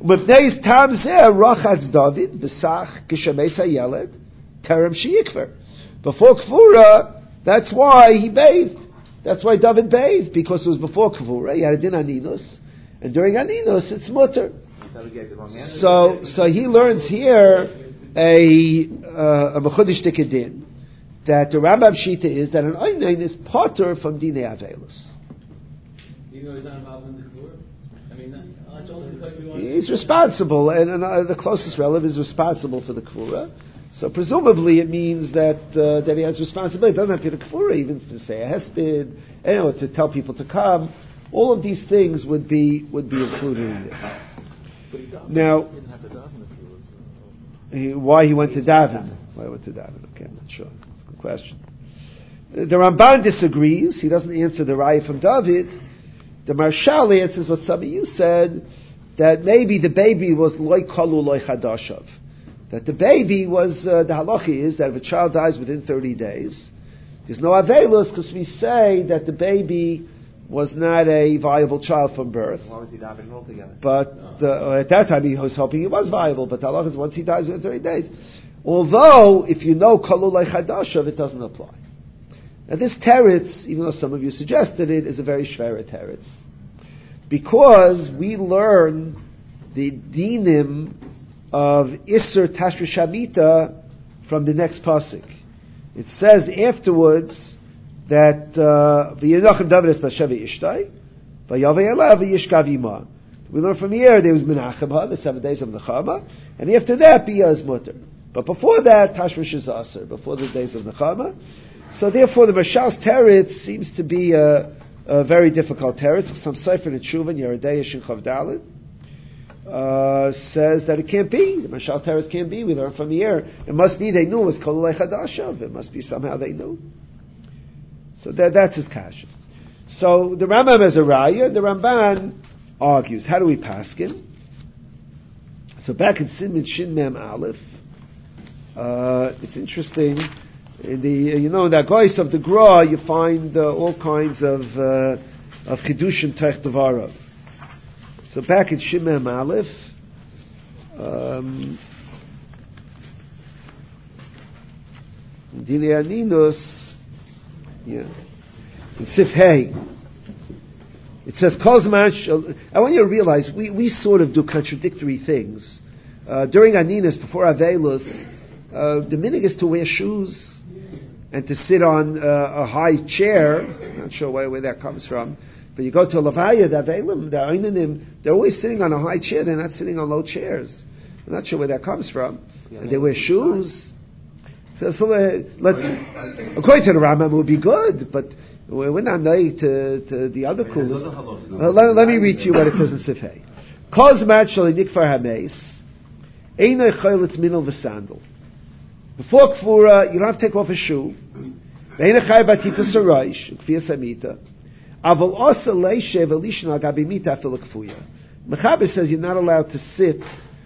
Before kvura, that's why he bathed. That's why David bathed, because it was before Kavura. He had a din Aninus, and during Aninus it's mutter. So, so he learns here a uh, a mechudish din that the Rambam Shita is that an Einain is potter from Dinei Avelos. Even though he's not involved in the Kavura, I mean, that's only because we want. He's responsible, and, and uh, the closest relative is responsible for the Kavura. So presumably it means that uh, that he has responsibility. It doesn't have to be the kfura, even to say a hesped, you know, to tell people to come. All of these things would be would be included in this. Now, he, why he went to Davin? Why he went to Davin? Okay, I'm not sure. That's a good question. The Ramban disagrees. He doesn't answer the Raya from David. The Marshal answers what some of you said, that maybe the baby was loy kalu loy chadashav. That the baby was, uh, the halacha is that if a child dies within thirty days, there's no avelos because we say that the baby was not a viable child from birth. Why was he davening altogether? But uh, at that time he was hoping he was viable, but the halacha is once he dies within thirty days. Although, if you know kalu lei chadashav, it doesn't apply. Now this teretz, even though some of you suggested it, is a very shvera teretz. Because we learn the dinim of Isser Tashra Shamita from the next pasuk. It says afterwards that V'yinachem David es Tashevi Ishtai V'yavei Elav V'yishkav Yima. We learn from here there was Menachem, the seven days of Nechama, and after that Bia is mutter. But before that Tashrish is Aser, before the days of Nechama. So therefore the Mashal's teretz seems to be a, a very difficult teretz. Some Sefer in Tshuva Yeridei Shin Chav Dalet Uh, says that it can't be. The Mashal Teretz can't be. We learn from here. It must be they knew it was Kol Chadashav. It must be somehow they knew. So that, that's his kasha. So the Rambam has a raya, the Ramban argues. How do we paskin? So back in Siman Shin Mem Aleph, uh, it's interesting. In the uh, you know in the Agois of the Gra, you find uh, all kinds of uh, of Kedushin Tech Devara. So back in Shin Mem Aleph, um, Dinei Aninus, yeah, in Sif Hey. It says, I want you to realize we, we sort of do contradictory things. Uh, during Aninus, before Avelus, uh, the minig is to wear shoes and to sit on uh, a high chair. I'm not sure where, where that comes from. But you go to Levaya, the Avelim, the Einanim, they're always sitting on a high chair, they're not sitting on low chairs. I'm not sure where that comes from. Yeah, and they wear shoes. So, so uh, let's, according to the Rambam, it would be good, but we're not knowing to, to the other coolers. Uh, let, let me read to you what it says in Sifhei. Kol zman shel nikfar hameis, einay chayletz minol v'sandal. Before Kfura, you don't have to take off a shoe. Einay chay batifas haraish, kfiyas hamita. Aval osa leishev elishin al gabi mita afil kfuya. Mechaber says you're not allowed to sit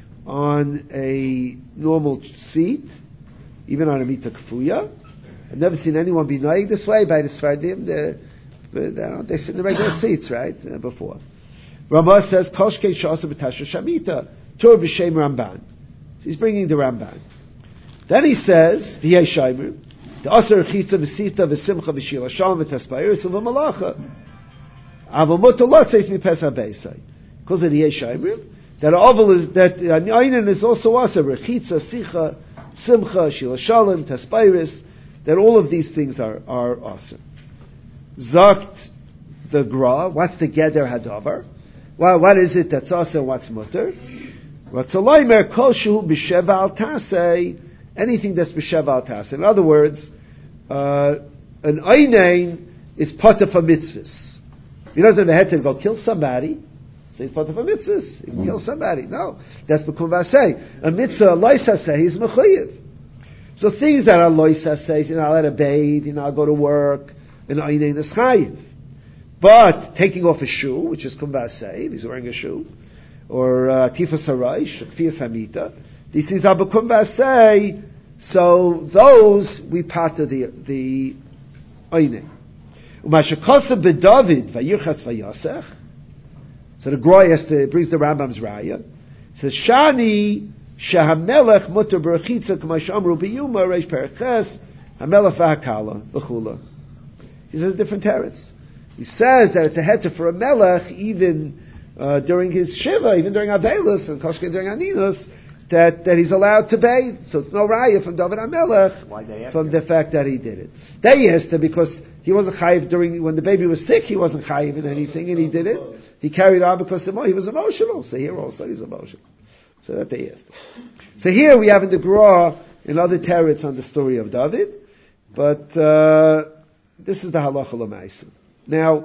on a normal seat, even on a mita kfuya. I've never seen anyone be noig this way by the Sfardim. They, they sit in the regular seats, right? Uh, before. Ramah says, Koshke Shasa B'Tasha Shamita, Tur B'Shem Ramban. So he's bringing the Ramban. Then he says, V'yei Shaimer, the Aser Chitza V'Sita V'Simcha V'Shila Shalom V'Taspairis V'Malacha. Avamot Allah says Mipes HaBeisai. Because of the V'yei Shaimer, that Oval is, that Ainen is also Aser, Chitza, Sicha, Simcha, Shila Shalom, Taspairis, that all of these things are, are awesome. Zakt the Gra, what's the Geder Hadavar? Well, what is it that's awesome, what's mutter? Ratzalaimer kol shehu b'sheva al tasei, anything that's b'sheva al tasei. In other words, uh, an einain is part of a mitzvahs. He doesn't have a head to go kill somebody. So he's part of a mitzvahs. He can kill somebody. No. That's b'kum vasei. A mitzvah, loisasei, is mechuyev. So things that are loisa says, you know, I'll let a bathe, you know, I'll go to work, and einain is chayiv. But taking off a shoe, which is kumbasei, he's wearing a shoe, or tifas haraish, kfiyas hamita, these things are kumbasei. So those we pata the the einain. Umashakasa beDavid vayirchas vayasech. So the Groy has to brings the Rambam's raya. Says Shani. Shahamelech mutter berachitza k'ma shamru biyuma reish perches hamelech v'hakala v'chula. He says different teretz. He says that it's a heter for a melech even uh, during his shiva, even during Avelus and Koshke during Aninus, that, that he's allowed to bathe. So it's no raya from David HaMelech from the fact that he did it. They asked him because he wasn't chayiv during when the baby was sick. He wasn't chayiv in anything, and he did it. He carried on because he was emotional. So here also he's emotional. So that they asked. So here we have in the Gra another teretz on the story of David, but uh, this is the halacha l'maisa. Now,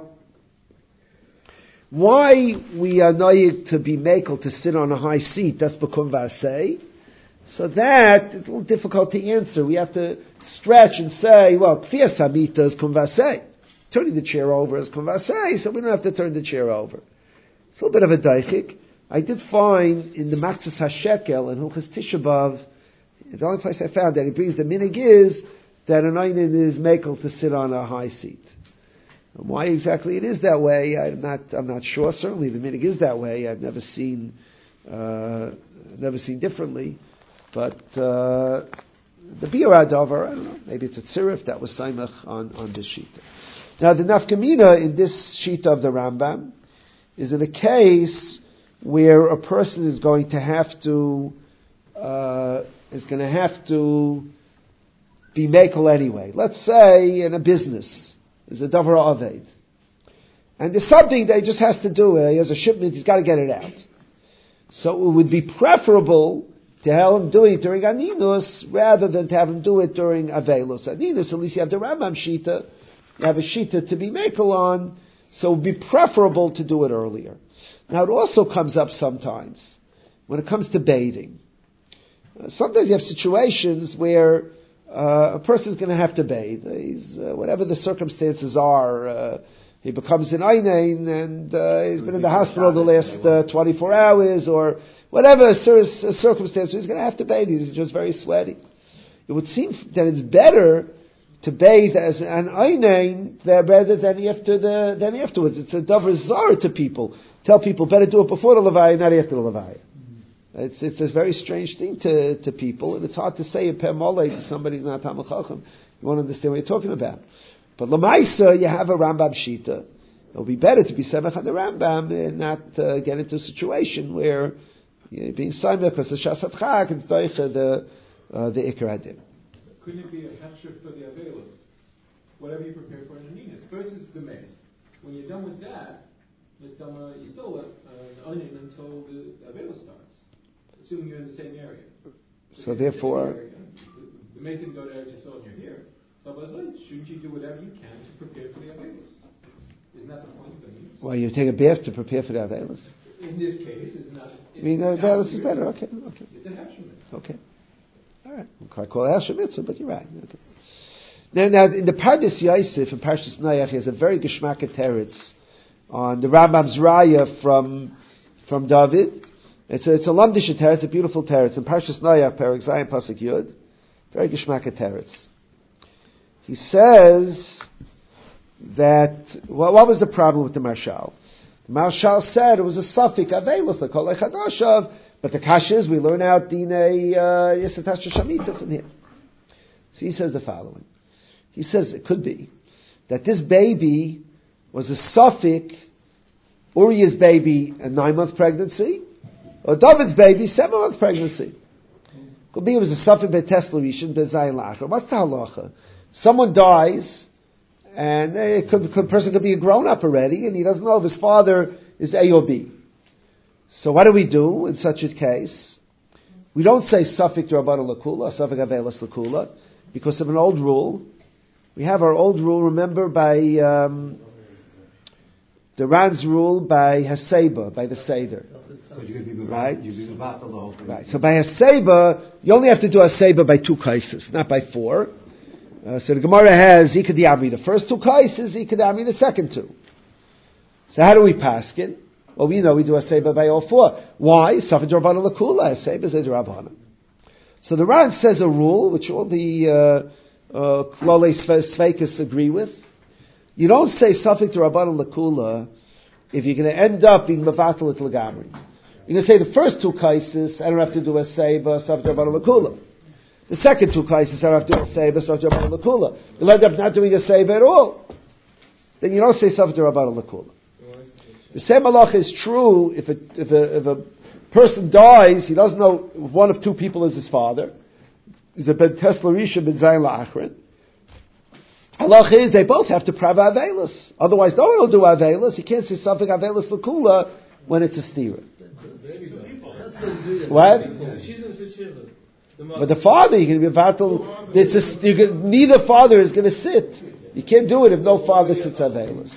why we are noyig to be makel to sit on a high seat? That's b'kum vasei. So that it's a little difficult to answer. We have to stretch and say, well, kfiyas hamita is kum vasei. Turning the chair over is kum vasei, so we don't have to turn the chair over. It's a little bit of a daichik. I did find in the Machzas HaShekel and Hilchas Tisha B'Av, the only place I found that he brings the minig is that an einain is makel to sit on a high seat. And why exactly it is that way, I'm not. I'm not sure. Certainly, the minig is that way. I've never seen, uh, never seen differently. But uh, the Biur Hadavar, I don't know. Maybe it's a tzirif that was saimach on on this shita. Now, the nafkamina in this shita of the Rambam is in a case where a person is going to have to uh, is going to have to be makel anyway. Let's say in a business, there's a davar aved, and there's something that he just has to do. He has a shipment; he's got to get it out. So it would be preferable to have him do it during Aninus rather than to have him do it during Avelus. Aninus, at least you have the Rambam shita, you have a shita to be makel on, so it would be preferable to do it earlier. Now, it also comes up sometimes when it comes to bathing. Uh, sometimes you have situations where uh, a person is going to have to bathe. He's, uh, whatever the circumstances are, uh, he becomes an Einain, and uh, he's been in the hospital the last uh, twenty-four hours, or whatever cir- circumstance, he's going to have to bathe. He's just very sweaty. It would seem that it's better to bathe as an Einain rather than after the than afterwards. It's a davar zar to people. Tell people better do it before the Levaya, not after the Levaya. It's it's a very strange thing to, to people, and it's hard to say a per molei to somebody who's not Talmid Chacham. You won't understand what you're talking about. But Lamaisa, you have a Rambam Shita. It would be better to be Semech on the Rambam and not uh, get into a situation where you're being Semech because the Shasat Chag and Doicha the uh, the Iker Hadim. Couldn't it be a hefsher for the Avelos? Whatever you prepare for an Aninas. First is the mace. When you're done with that, you still uh, an onion until the Avelos starts. Assuming you're in the same area. So, so therefore... Area, the, the mace didn't go there just so you're here. So shouldn't you do whatever you can to prepare for the Avelos? Isn't that the point of the Aninas? Well, you take a bath to prepare for the Avelos. In this case, it's not... It's I mean, the Avelos is better, okay, okay. It's a hefsher. Okay. All right. I call it Hashem Mitzvah, but you're right. Okay. Now, now, in the Pardes Yosef, in Parshas Noach, he has a very geschmack teretz on the Rambam's Raya from from David. It's a, it's a lamdish teretz, a beautiful teretz. In Parshas Noach, Perek Zayin Pasuk Yud, very geschmack teretz. He says that, well, what was the problem with the Marshal? The Marshal said it was a suffix Avelos, the Kol Echadashav, but the kasha is we learn out Dinei Yisatash Shamita from here. So he says the following. He says it could be that this baby was a suffix, Uriah's baby, a nine-month pregnancy, or David's baby, seven-month pregnancy. Could be it was a suffix betes l'rishon bezayin la'achar. What's the halacha? Someone dies, and a person could be a grown-up already, and he doesn't know if his father is A or B. So what do we do in such a case? We don't say suffix Rabbanan Lakula, suffix Avelos Lakula, because of an old rule. We have our old rule, remember, by um, the Ran's rule by Haseba, by the Seder. Right? Right. So by Haseba, you only have to do Haseba by two cases, not by four. Uh, so the Gemara has Ikadiyami the first two cases, Ikadiyami the second two. So how do we paskin? Well, we know we do a seba by all four. Why? Safed Rabbanan Lakula. A seba is a Rabbanan. So the Ran says a rule, which all the Klolei uh, uh, Sveikas agree with. You don't say Safed Rabbanan Lakula if you're going to end up being Mavatal at Lagamri. You're going to say the first two cases, I don't have to do a seba, Safed Rabbanan Lakula. The second two cases, I don't have to do a seba, Safed Rabbanan Lakula. You'll end up not doing a seba at all. Then you don't say Safed Rabbanan Lakula. The same halacha is true if a, if a if a person dies, he doesn't know if one of two people is his father. He's a ben Tesla Risha ben Zayin La'achrin. Halacha is they both have to prav Avelos. Otherwise, no one will do Avelos. You can't say something Avelos L'Kula when it's a stira. What? But the father, you can be vatal. It's a, you can, neither father is going to sit. You can't do it if no father sits Avelos.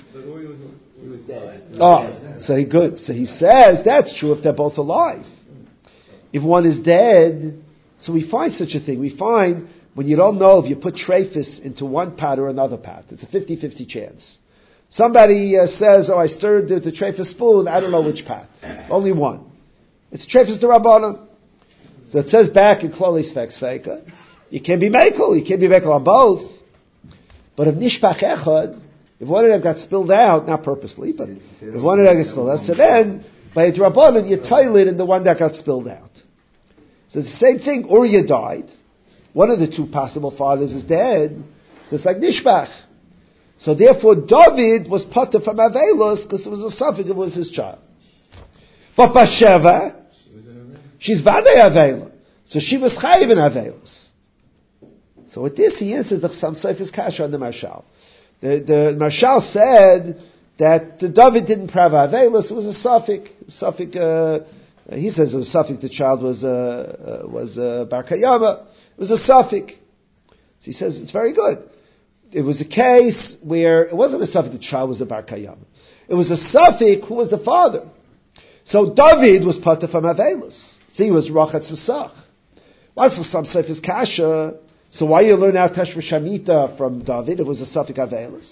Oh, so he good. So he says that's true if they're both alive. If one is dead, so we find such a thing. We find when you don't know if you put trephis into one pot or another pot. It's a fifty-fifty chance. Somebody uh, says, "Oh, I stirred the, the trephis spoon. I don't know which pot. Only one. It's trephis d'Rabbanan." So it says back in Klolei Svek you can't be mekel. You can't be mekel on both. But if nishpach echad. If one of them got spilled out, not purposely, but if one of them got spilled out, so then, by a drabanan, you toilet in the one that got spilled out. So it's the same thing, Uriah died. One of the two possible fathers is dead. So it's like Nishbach. So therefore, David was pata from Avelos, because it was a suffix, it was his child. But Basheva, she's Vadei Avela. So she was Chayiv in Avelos. So with this, he answers the Chassam Sofer's Kasha on the Marshal. The, the Marshal said that the David didn't prav Avelos, it was a suffix. Suffix, uh, he says it was a suffix, the child was, uh, uh, was, uh, Bar Kayama. It was a suffix. So he says it's very good. It was a case where it wasn't a suffix, the child was a Bar Kayama. It was a suffix, who was the father? So David was pata from Avelos. See, he was Rachatz V'sach. What's for some Sefer's Kasha? So why you learn out Teshva Shamita from David? It was a suffix Avelos.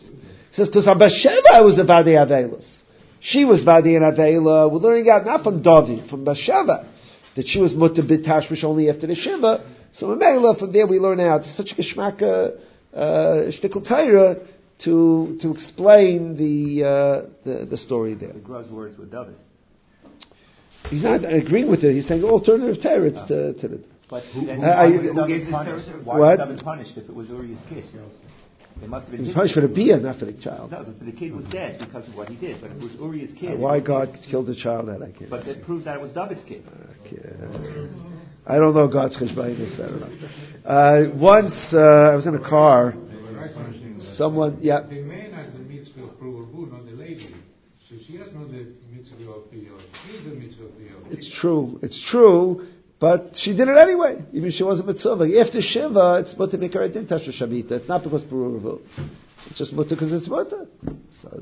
He says, because on Bathsheba was a Vadi Avelis. She was Vadi and Avela. We're learning out not from David, from Bathsheba, that she was Mutter B'Tashmish only after the Shiva. So Mamela, from there we learn out. It's such a Geshmaka, uh, Shtikl Torah to, to explain the, uh, the, the story there. The Gruz's words with David. He's not agreeing with it. He's saying alternative teretz oh. to, to the. But who, then who, why uh, was David punished? Why what? was David punished if it was Uriah's kid? It must have been. He was punished for the bia, not for the child. No, but the kid was dead because of what he did. But it was Uriah's kid. Uh, why God killed the child? That I can't. But it proves that it was David's kid. I don't know God's cheshbonus. I don't know. Uh, once uh, I was in a car. Someone, yeah. The man has the mitzvah of Pruvavu, not the lady. So she has not the mitzvah of Piyot. She is the mitzvah of Piyot. It's true. It's true. But she did it anyway. Even she wasn't mitzvah. After Shiva, it's mutter mikar din tashra shamita. It's not because Pruvavu. It's just mutter because it's mutter. So,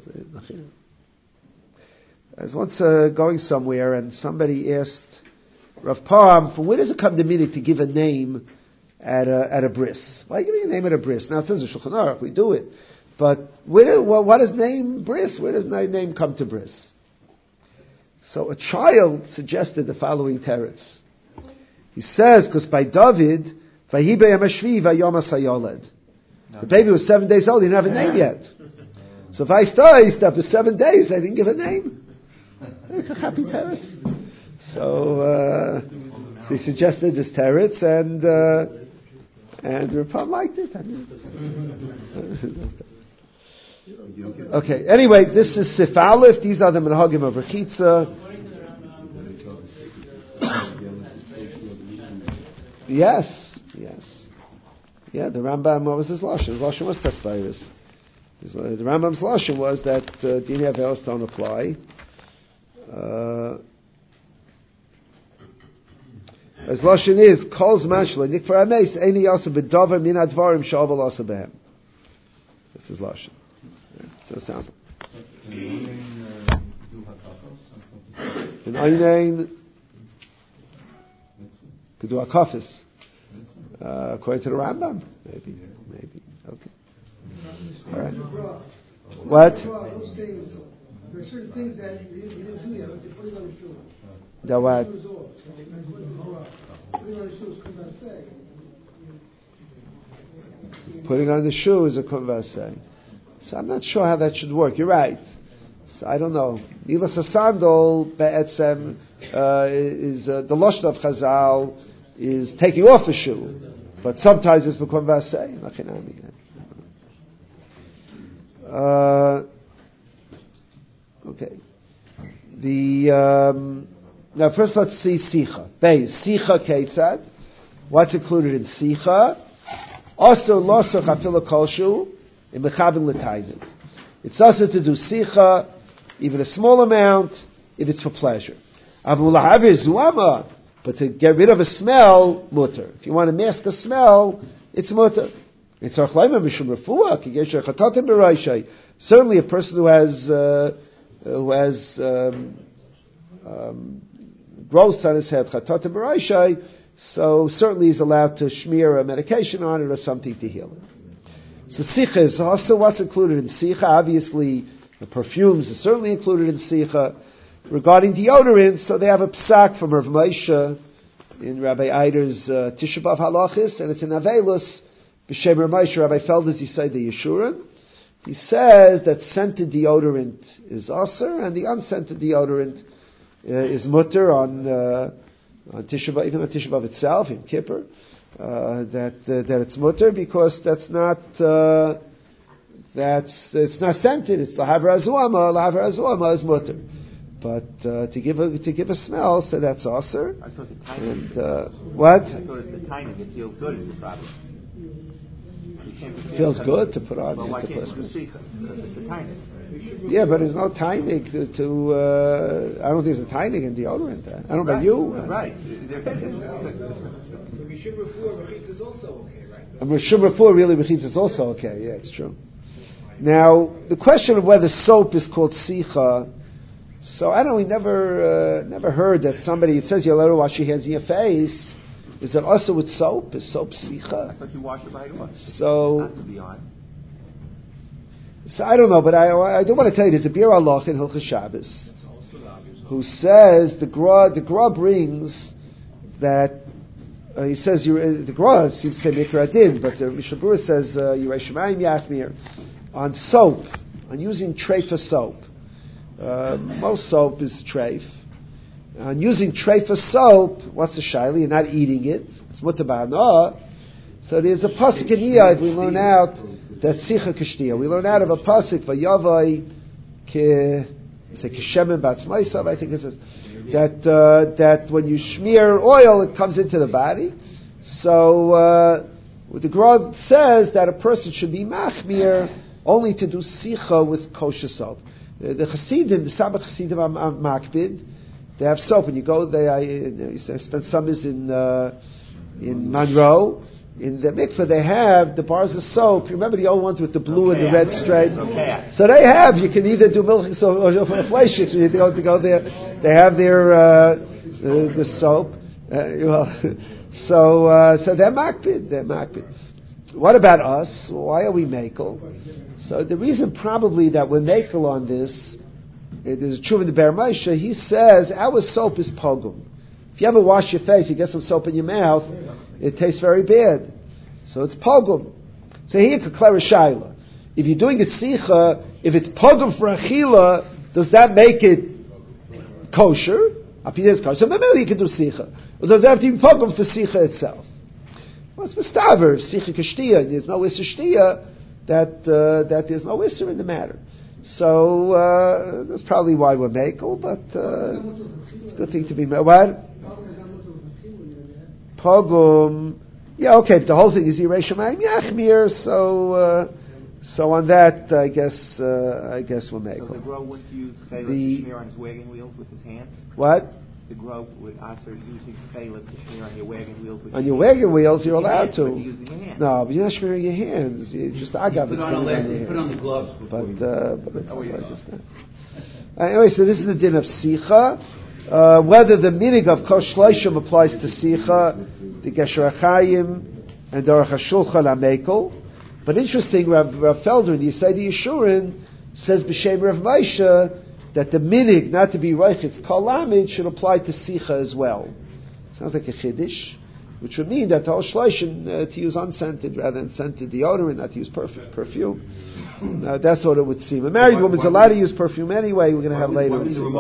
I was once uh, going somewhere and somebody asked Rav Palm, from where does it come to me to give a name at a, at a bris? Why giving a name at a bris? Now it says in Shulchan Aruch, we do it. But where do, well, what does name bris? Where does my name come to bris? So a child suggested the following teretz. He says, because by David, Vayibe Yamashvi Vayom Asayoled. The baby was seven days old, he didn't have a name yet. So Vaistais, after seven days, they didn't give a name. It's a happy teretz. So, uh, so he suggested this teretz, and uh, and Rapam liked it. I mean. Okay. Anyway, this is Sif Aleph. These are the Menhagim of Rechitza. Yes, yes, yeah. The Rambam, what was his lashon? His lashon was Tasbairis. The Rambam's lashon was that uh, Dini Avelos don't apply. Uh, His lashon is Kol Zman Shelo Nikvar Ameis Eini Yasa B'Davar Min Advarim Shavel Asa Behem. That's his lashon. So it sounds like. In Einain could do Hakafis. Uh, according to the Rambam, maybe, maybe. Okay. All right. What? There are certain things that you didn't do yet. Let's say putting on the shoe. The what? Putting on the shoe is a konvasei. So I'm not sure how that should work. You're right. So I don't know. Nilas sandal be'etzem uh, is uh, the lashon of Chazal is taking off a shoe, but sometimes it's for konvasei. Uh, okay. The um, now first let's see sicha. Beis sicha keitzad. What's included in sicha? Also losach afila kolshu in mechavin l'tainim. It's also to do sicha, even a small amount, if it's for pleasure. Avulahavir zuama, but to get rid of a smell, mutter. If you want to mask a smell, it's mutter. It's archleima mishum refuah kigesher chatatim b'raishay. Certainly, a person who has uh, who has um, um, growths on his head, chatatim b'raishay, so certainly he's allowed to smear a medication on it or something to heal it. So sicha is also what's included in sicha. Obviously, the perfumes are certainly included in sicha. Regarding deodorants, so they have a psak from Rav Moshe in Rabbi Eider's uh, Tisha B'Av Halachis, and it's in Avelus, B'Shem Rav Moshe, Rabbi Felders, he said the Yeshurim. He says that scented deodorant is aser, and the unscented deodorant uh, is mutter on, uh, on Tisha B'Av, even on Tisha B'Av itself, in Kippur, uh, that uh, that it's mutter, because that's not, uh, that's, it's not scented, it's Lahavra Azuama, Lahavra Azuama is mutter. But uh, to give a to give a smell, so that's aser. I thought the timing. And uh, what? I thought it's the timing. It feels good is the problem. It feels good to put on. Well, why to can't put you see it's the timing? Yeah, but there's no timing to. to uh, I don't think there's a timing in deodorant. I don't know about you. Right. Rishum Refuah Rechitz is also okay, right? And Rishum Refuah really Rechitz is also okay. Yeah, it's true. Now the question of whether soap is called sicha. So I don't know, we never uh, never heard that somebody, it says you're allowed to wash your hands in your face. Is it also with soap? Is soap sicha? I thought you wash it right off. So, Not to be on. So I don't know, but I, I do want to tell you, there's a Bir Alach in Hilchos Shabbos who says, the Gra, the Gra brings that, uh, he says, you, the Gra seems to say Mikra Adin, but the Mishnah Berurah says, Yirei Shemayim Yachmir, on soap, on using treifa soap. Uh, most soap is treif. On using treifa soap, what's the shaila? You're not eating it. It's mutabana. So there's a pasuk in Iyad, we learn out that Sicha Kishtiya. We learn out of a pasuk, Vayavai Ke, say Keshemen Batzmaisav, I think it says, that, uh, that when you smear oil, it comes into the body. So, uh, what the Gra says that a person should be machmir only to do Sicha with kosher soap. Uh, the Chassidim, the Sabbath Chassidim are, are makbid. They have soap. When you go there, I, I spent summers in, uh, in Monroe. In the mikveh, they have the bars of soap. You remember the old ones with the blue okay. and the red stripes? Okay. So they have. You can either do milk soap or fleishiks. You have to go there. They have their uh, the, the soap. Uh, well, so uh, so they're makbid. They're makbid. What about us? Why are we makel? So the reason probably that we're makel on this, there's a truth in the Ber Moshe. He says our soap is pogum. If you ever wash your face, you get some soap in your mouth, it tastes very bad. So it's pogum. So here you clear a shaila. If you're doing it sicha, if it's pogum for achila, does that make it kosher? So maybe you can do sicha. Or does it have to be pogum for sicha itself? Well, it's mistaver, sicha kashtiya. There's no isser shtiya, that, uh, that there's no isser in the matter. So, uh, that's probably why we're makel, but, uh, it's a good thing to be made. What? Pogum. Yeah, okay, but the whole thing is Yirei Shemayim Yachmir, so, uh, so on that, I guess, uh, I guess we'll make. So the Grove wouldn't use Caleb the, to smear on his wagon wheels with his hands? What? The Grove would also using Caleb to smear on your wagon wheels with on his your hands. wagon wheels, you're allowed hands, to. But using your hands. No, but you're not smearing your hands. You just agav. Put on a leg, you put on the gloves. But, uh, but it's, oh, yeah. just not. Uh, anyway, so this is the din of Sicha. Uh, whether the meaning of Kosh Shloshim applies to Sicha, the Gesher Achayim, and the Aruch HaShulchan HaMekel. But interesting, Rav, Rav Felder in the Yisrael Yeshurun says b'Shem Rav Moshe that the minig not to be reichitz kol lamid should apply to Sicha as well. Sounds like a chiddush, which would mean that the whole shloshim uh, to use unscented rather than scented deodorant, not to use perf- perfume. uh, that's what it would seem. A married woman's allowed to use perfume anyway. We're going to have later.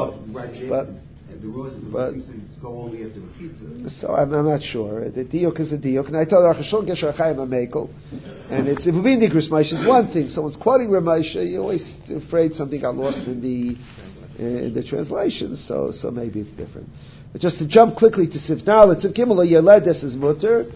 But but go only after the pizza. So I'm, I'm not sure. The diok is a diok, and I told Aruch HaShulchan Gesher Achayim HaMekel, and it's if we be Nigris Moshe is one thing. Someone's quoting Ramoshe, you're always afraid something got lost in the uh, in the translation. So so maybe it's different. But just to jump quickly to Sivnal, it's Gimel Yeledes is mutter.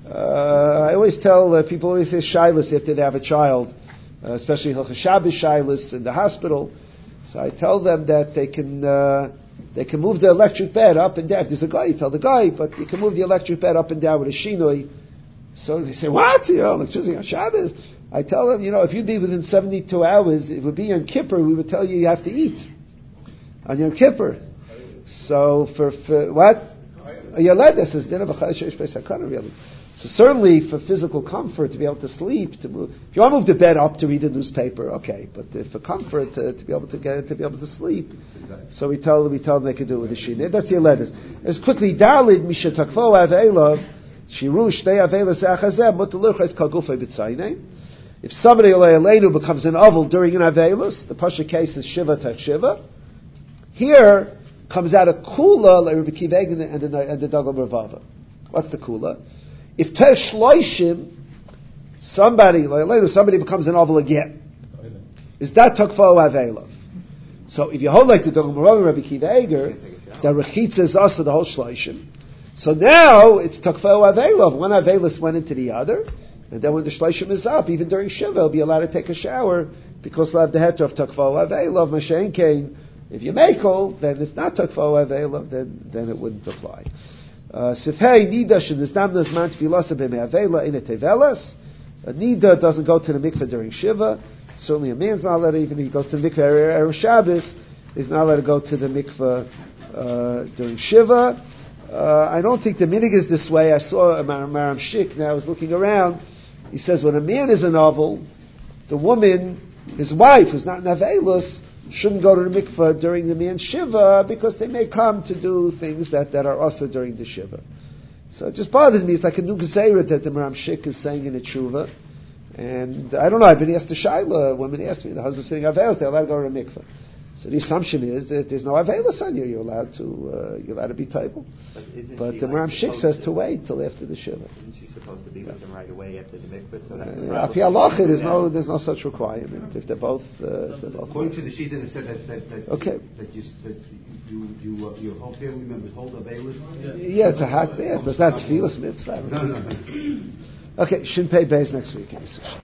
Uh, I always tell uh, people always say shilas after they have a child, uh, especially Hilchos Shabbos shilas in the hospital. So I tell them that they can. Uh, They can move the electric bed up and down. If there's a guy, you tell the guy, but you can move the electric bed up and down with a shinoi. So they say, what? You know, electricity on Shabbos? I tell them, you know, if you'd be within seventy-two hours, it would be Yom Kippur, we would tell you you have to eat on Yom Kippur. So for, for what? Yaledes is din of a chayes sheish beis hakana, really. So certainly for physical comfort, to be able to sleep, to move. If you want to move the bed up to read the newspaper, okay. But uh, for comfort, uh, to be able to get to be able to sleep, so we tell we tell them they can do it with the shin. That's the letters. As quickly dalid misha takfo avela shirush they avela seachazeh mutalurchas kagufay b'tzayne. If somebody aleinu becomes an oval during an avelus, the pasha case is shiva tach shiva. Here comes out a kula like Rabbi Akiva and the and the Dagom Ravava. What's the kula? If Tesh Loishim, somebody, like later, somebody becomes an oval again, is that Tokfo Avelav? So if you hold like the Dogam Rabbi Rabbi Akiva Eger, that Rechitza is also the whole Shloishim. So now it's Tokfo Avelav. One Avelis went into the other, and then when the Shloishim is up, even during Shiva, he'll be allowed to take a shower because he'll have the heter of Tokfo Avelav. Mashen Kain. If you makel, then it's not Tokfo Avelav, then then it wouldn't apply. Sifhei nida shenizdamnas man tefilasa b'me'avela in a tevelas. A nida doesn't go to the mikveh during shiva. Certainly, a man's not allowed to, even if he goes to the mikveh erev Shabbos, he's not allowed to go to the mikveh uh, during shiva. Uh, I don't think the minig is this way. I saw a Maram Shik. Now I was looking around. He says when a man is a novel, the woman his wife, who's not an Avelus, shouldn't go to the mikveh during the man's Shiva because they may come to do things that, that are also during the Shiva. So it just bothers me. It's like a new Gezerah that the Maram Shik is saying in a tshuva. And I don't know, I've been asked to Shaila, women ask me, the husband's sitting Avelus, they're allowed to go to the mikveh. So the assumption is that there's no Avelus on you, you're allowed to, uh, you're allowed to be table. But, but the Maram Shik says to, to wait till after the Shiva. Isn't she supposed to be with them right away after the mikveh? So that's uh, Api Halacha, there's no, there's no such requirement. If they're both, uh, if they're both according to the sheet, it said that, that, that, okay. that, you, that you, you, uh, your whole family members hold Avelus. Yeah, it's a hot bath, but it's not Tefillas mitzvah. No, no, no. Okay, Shin Pei Beis next week.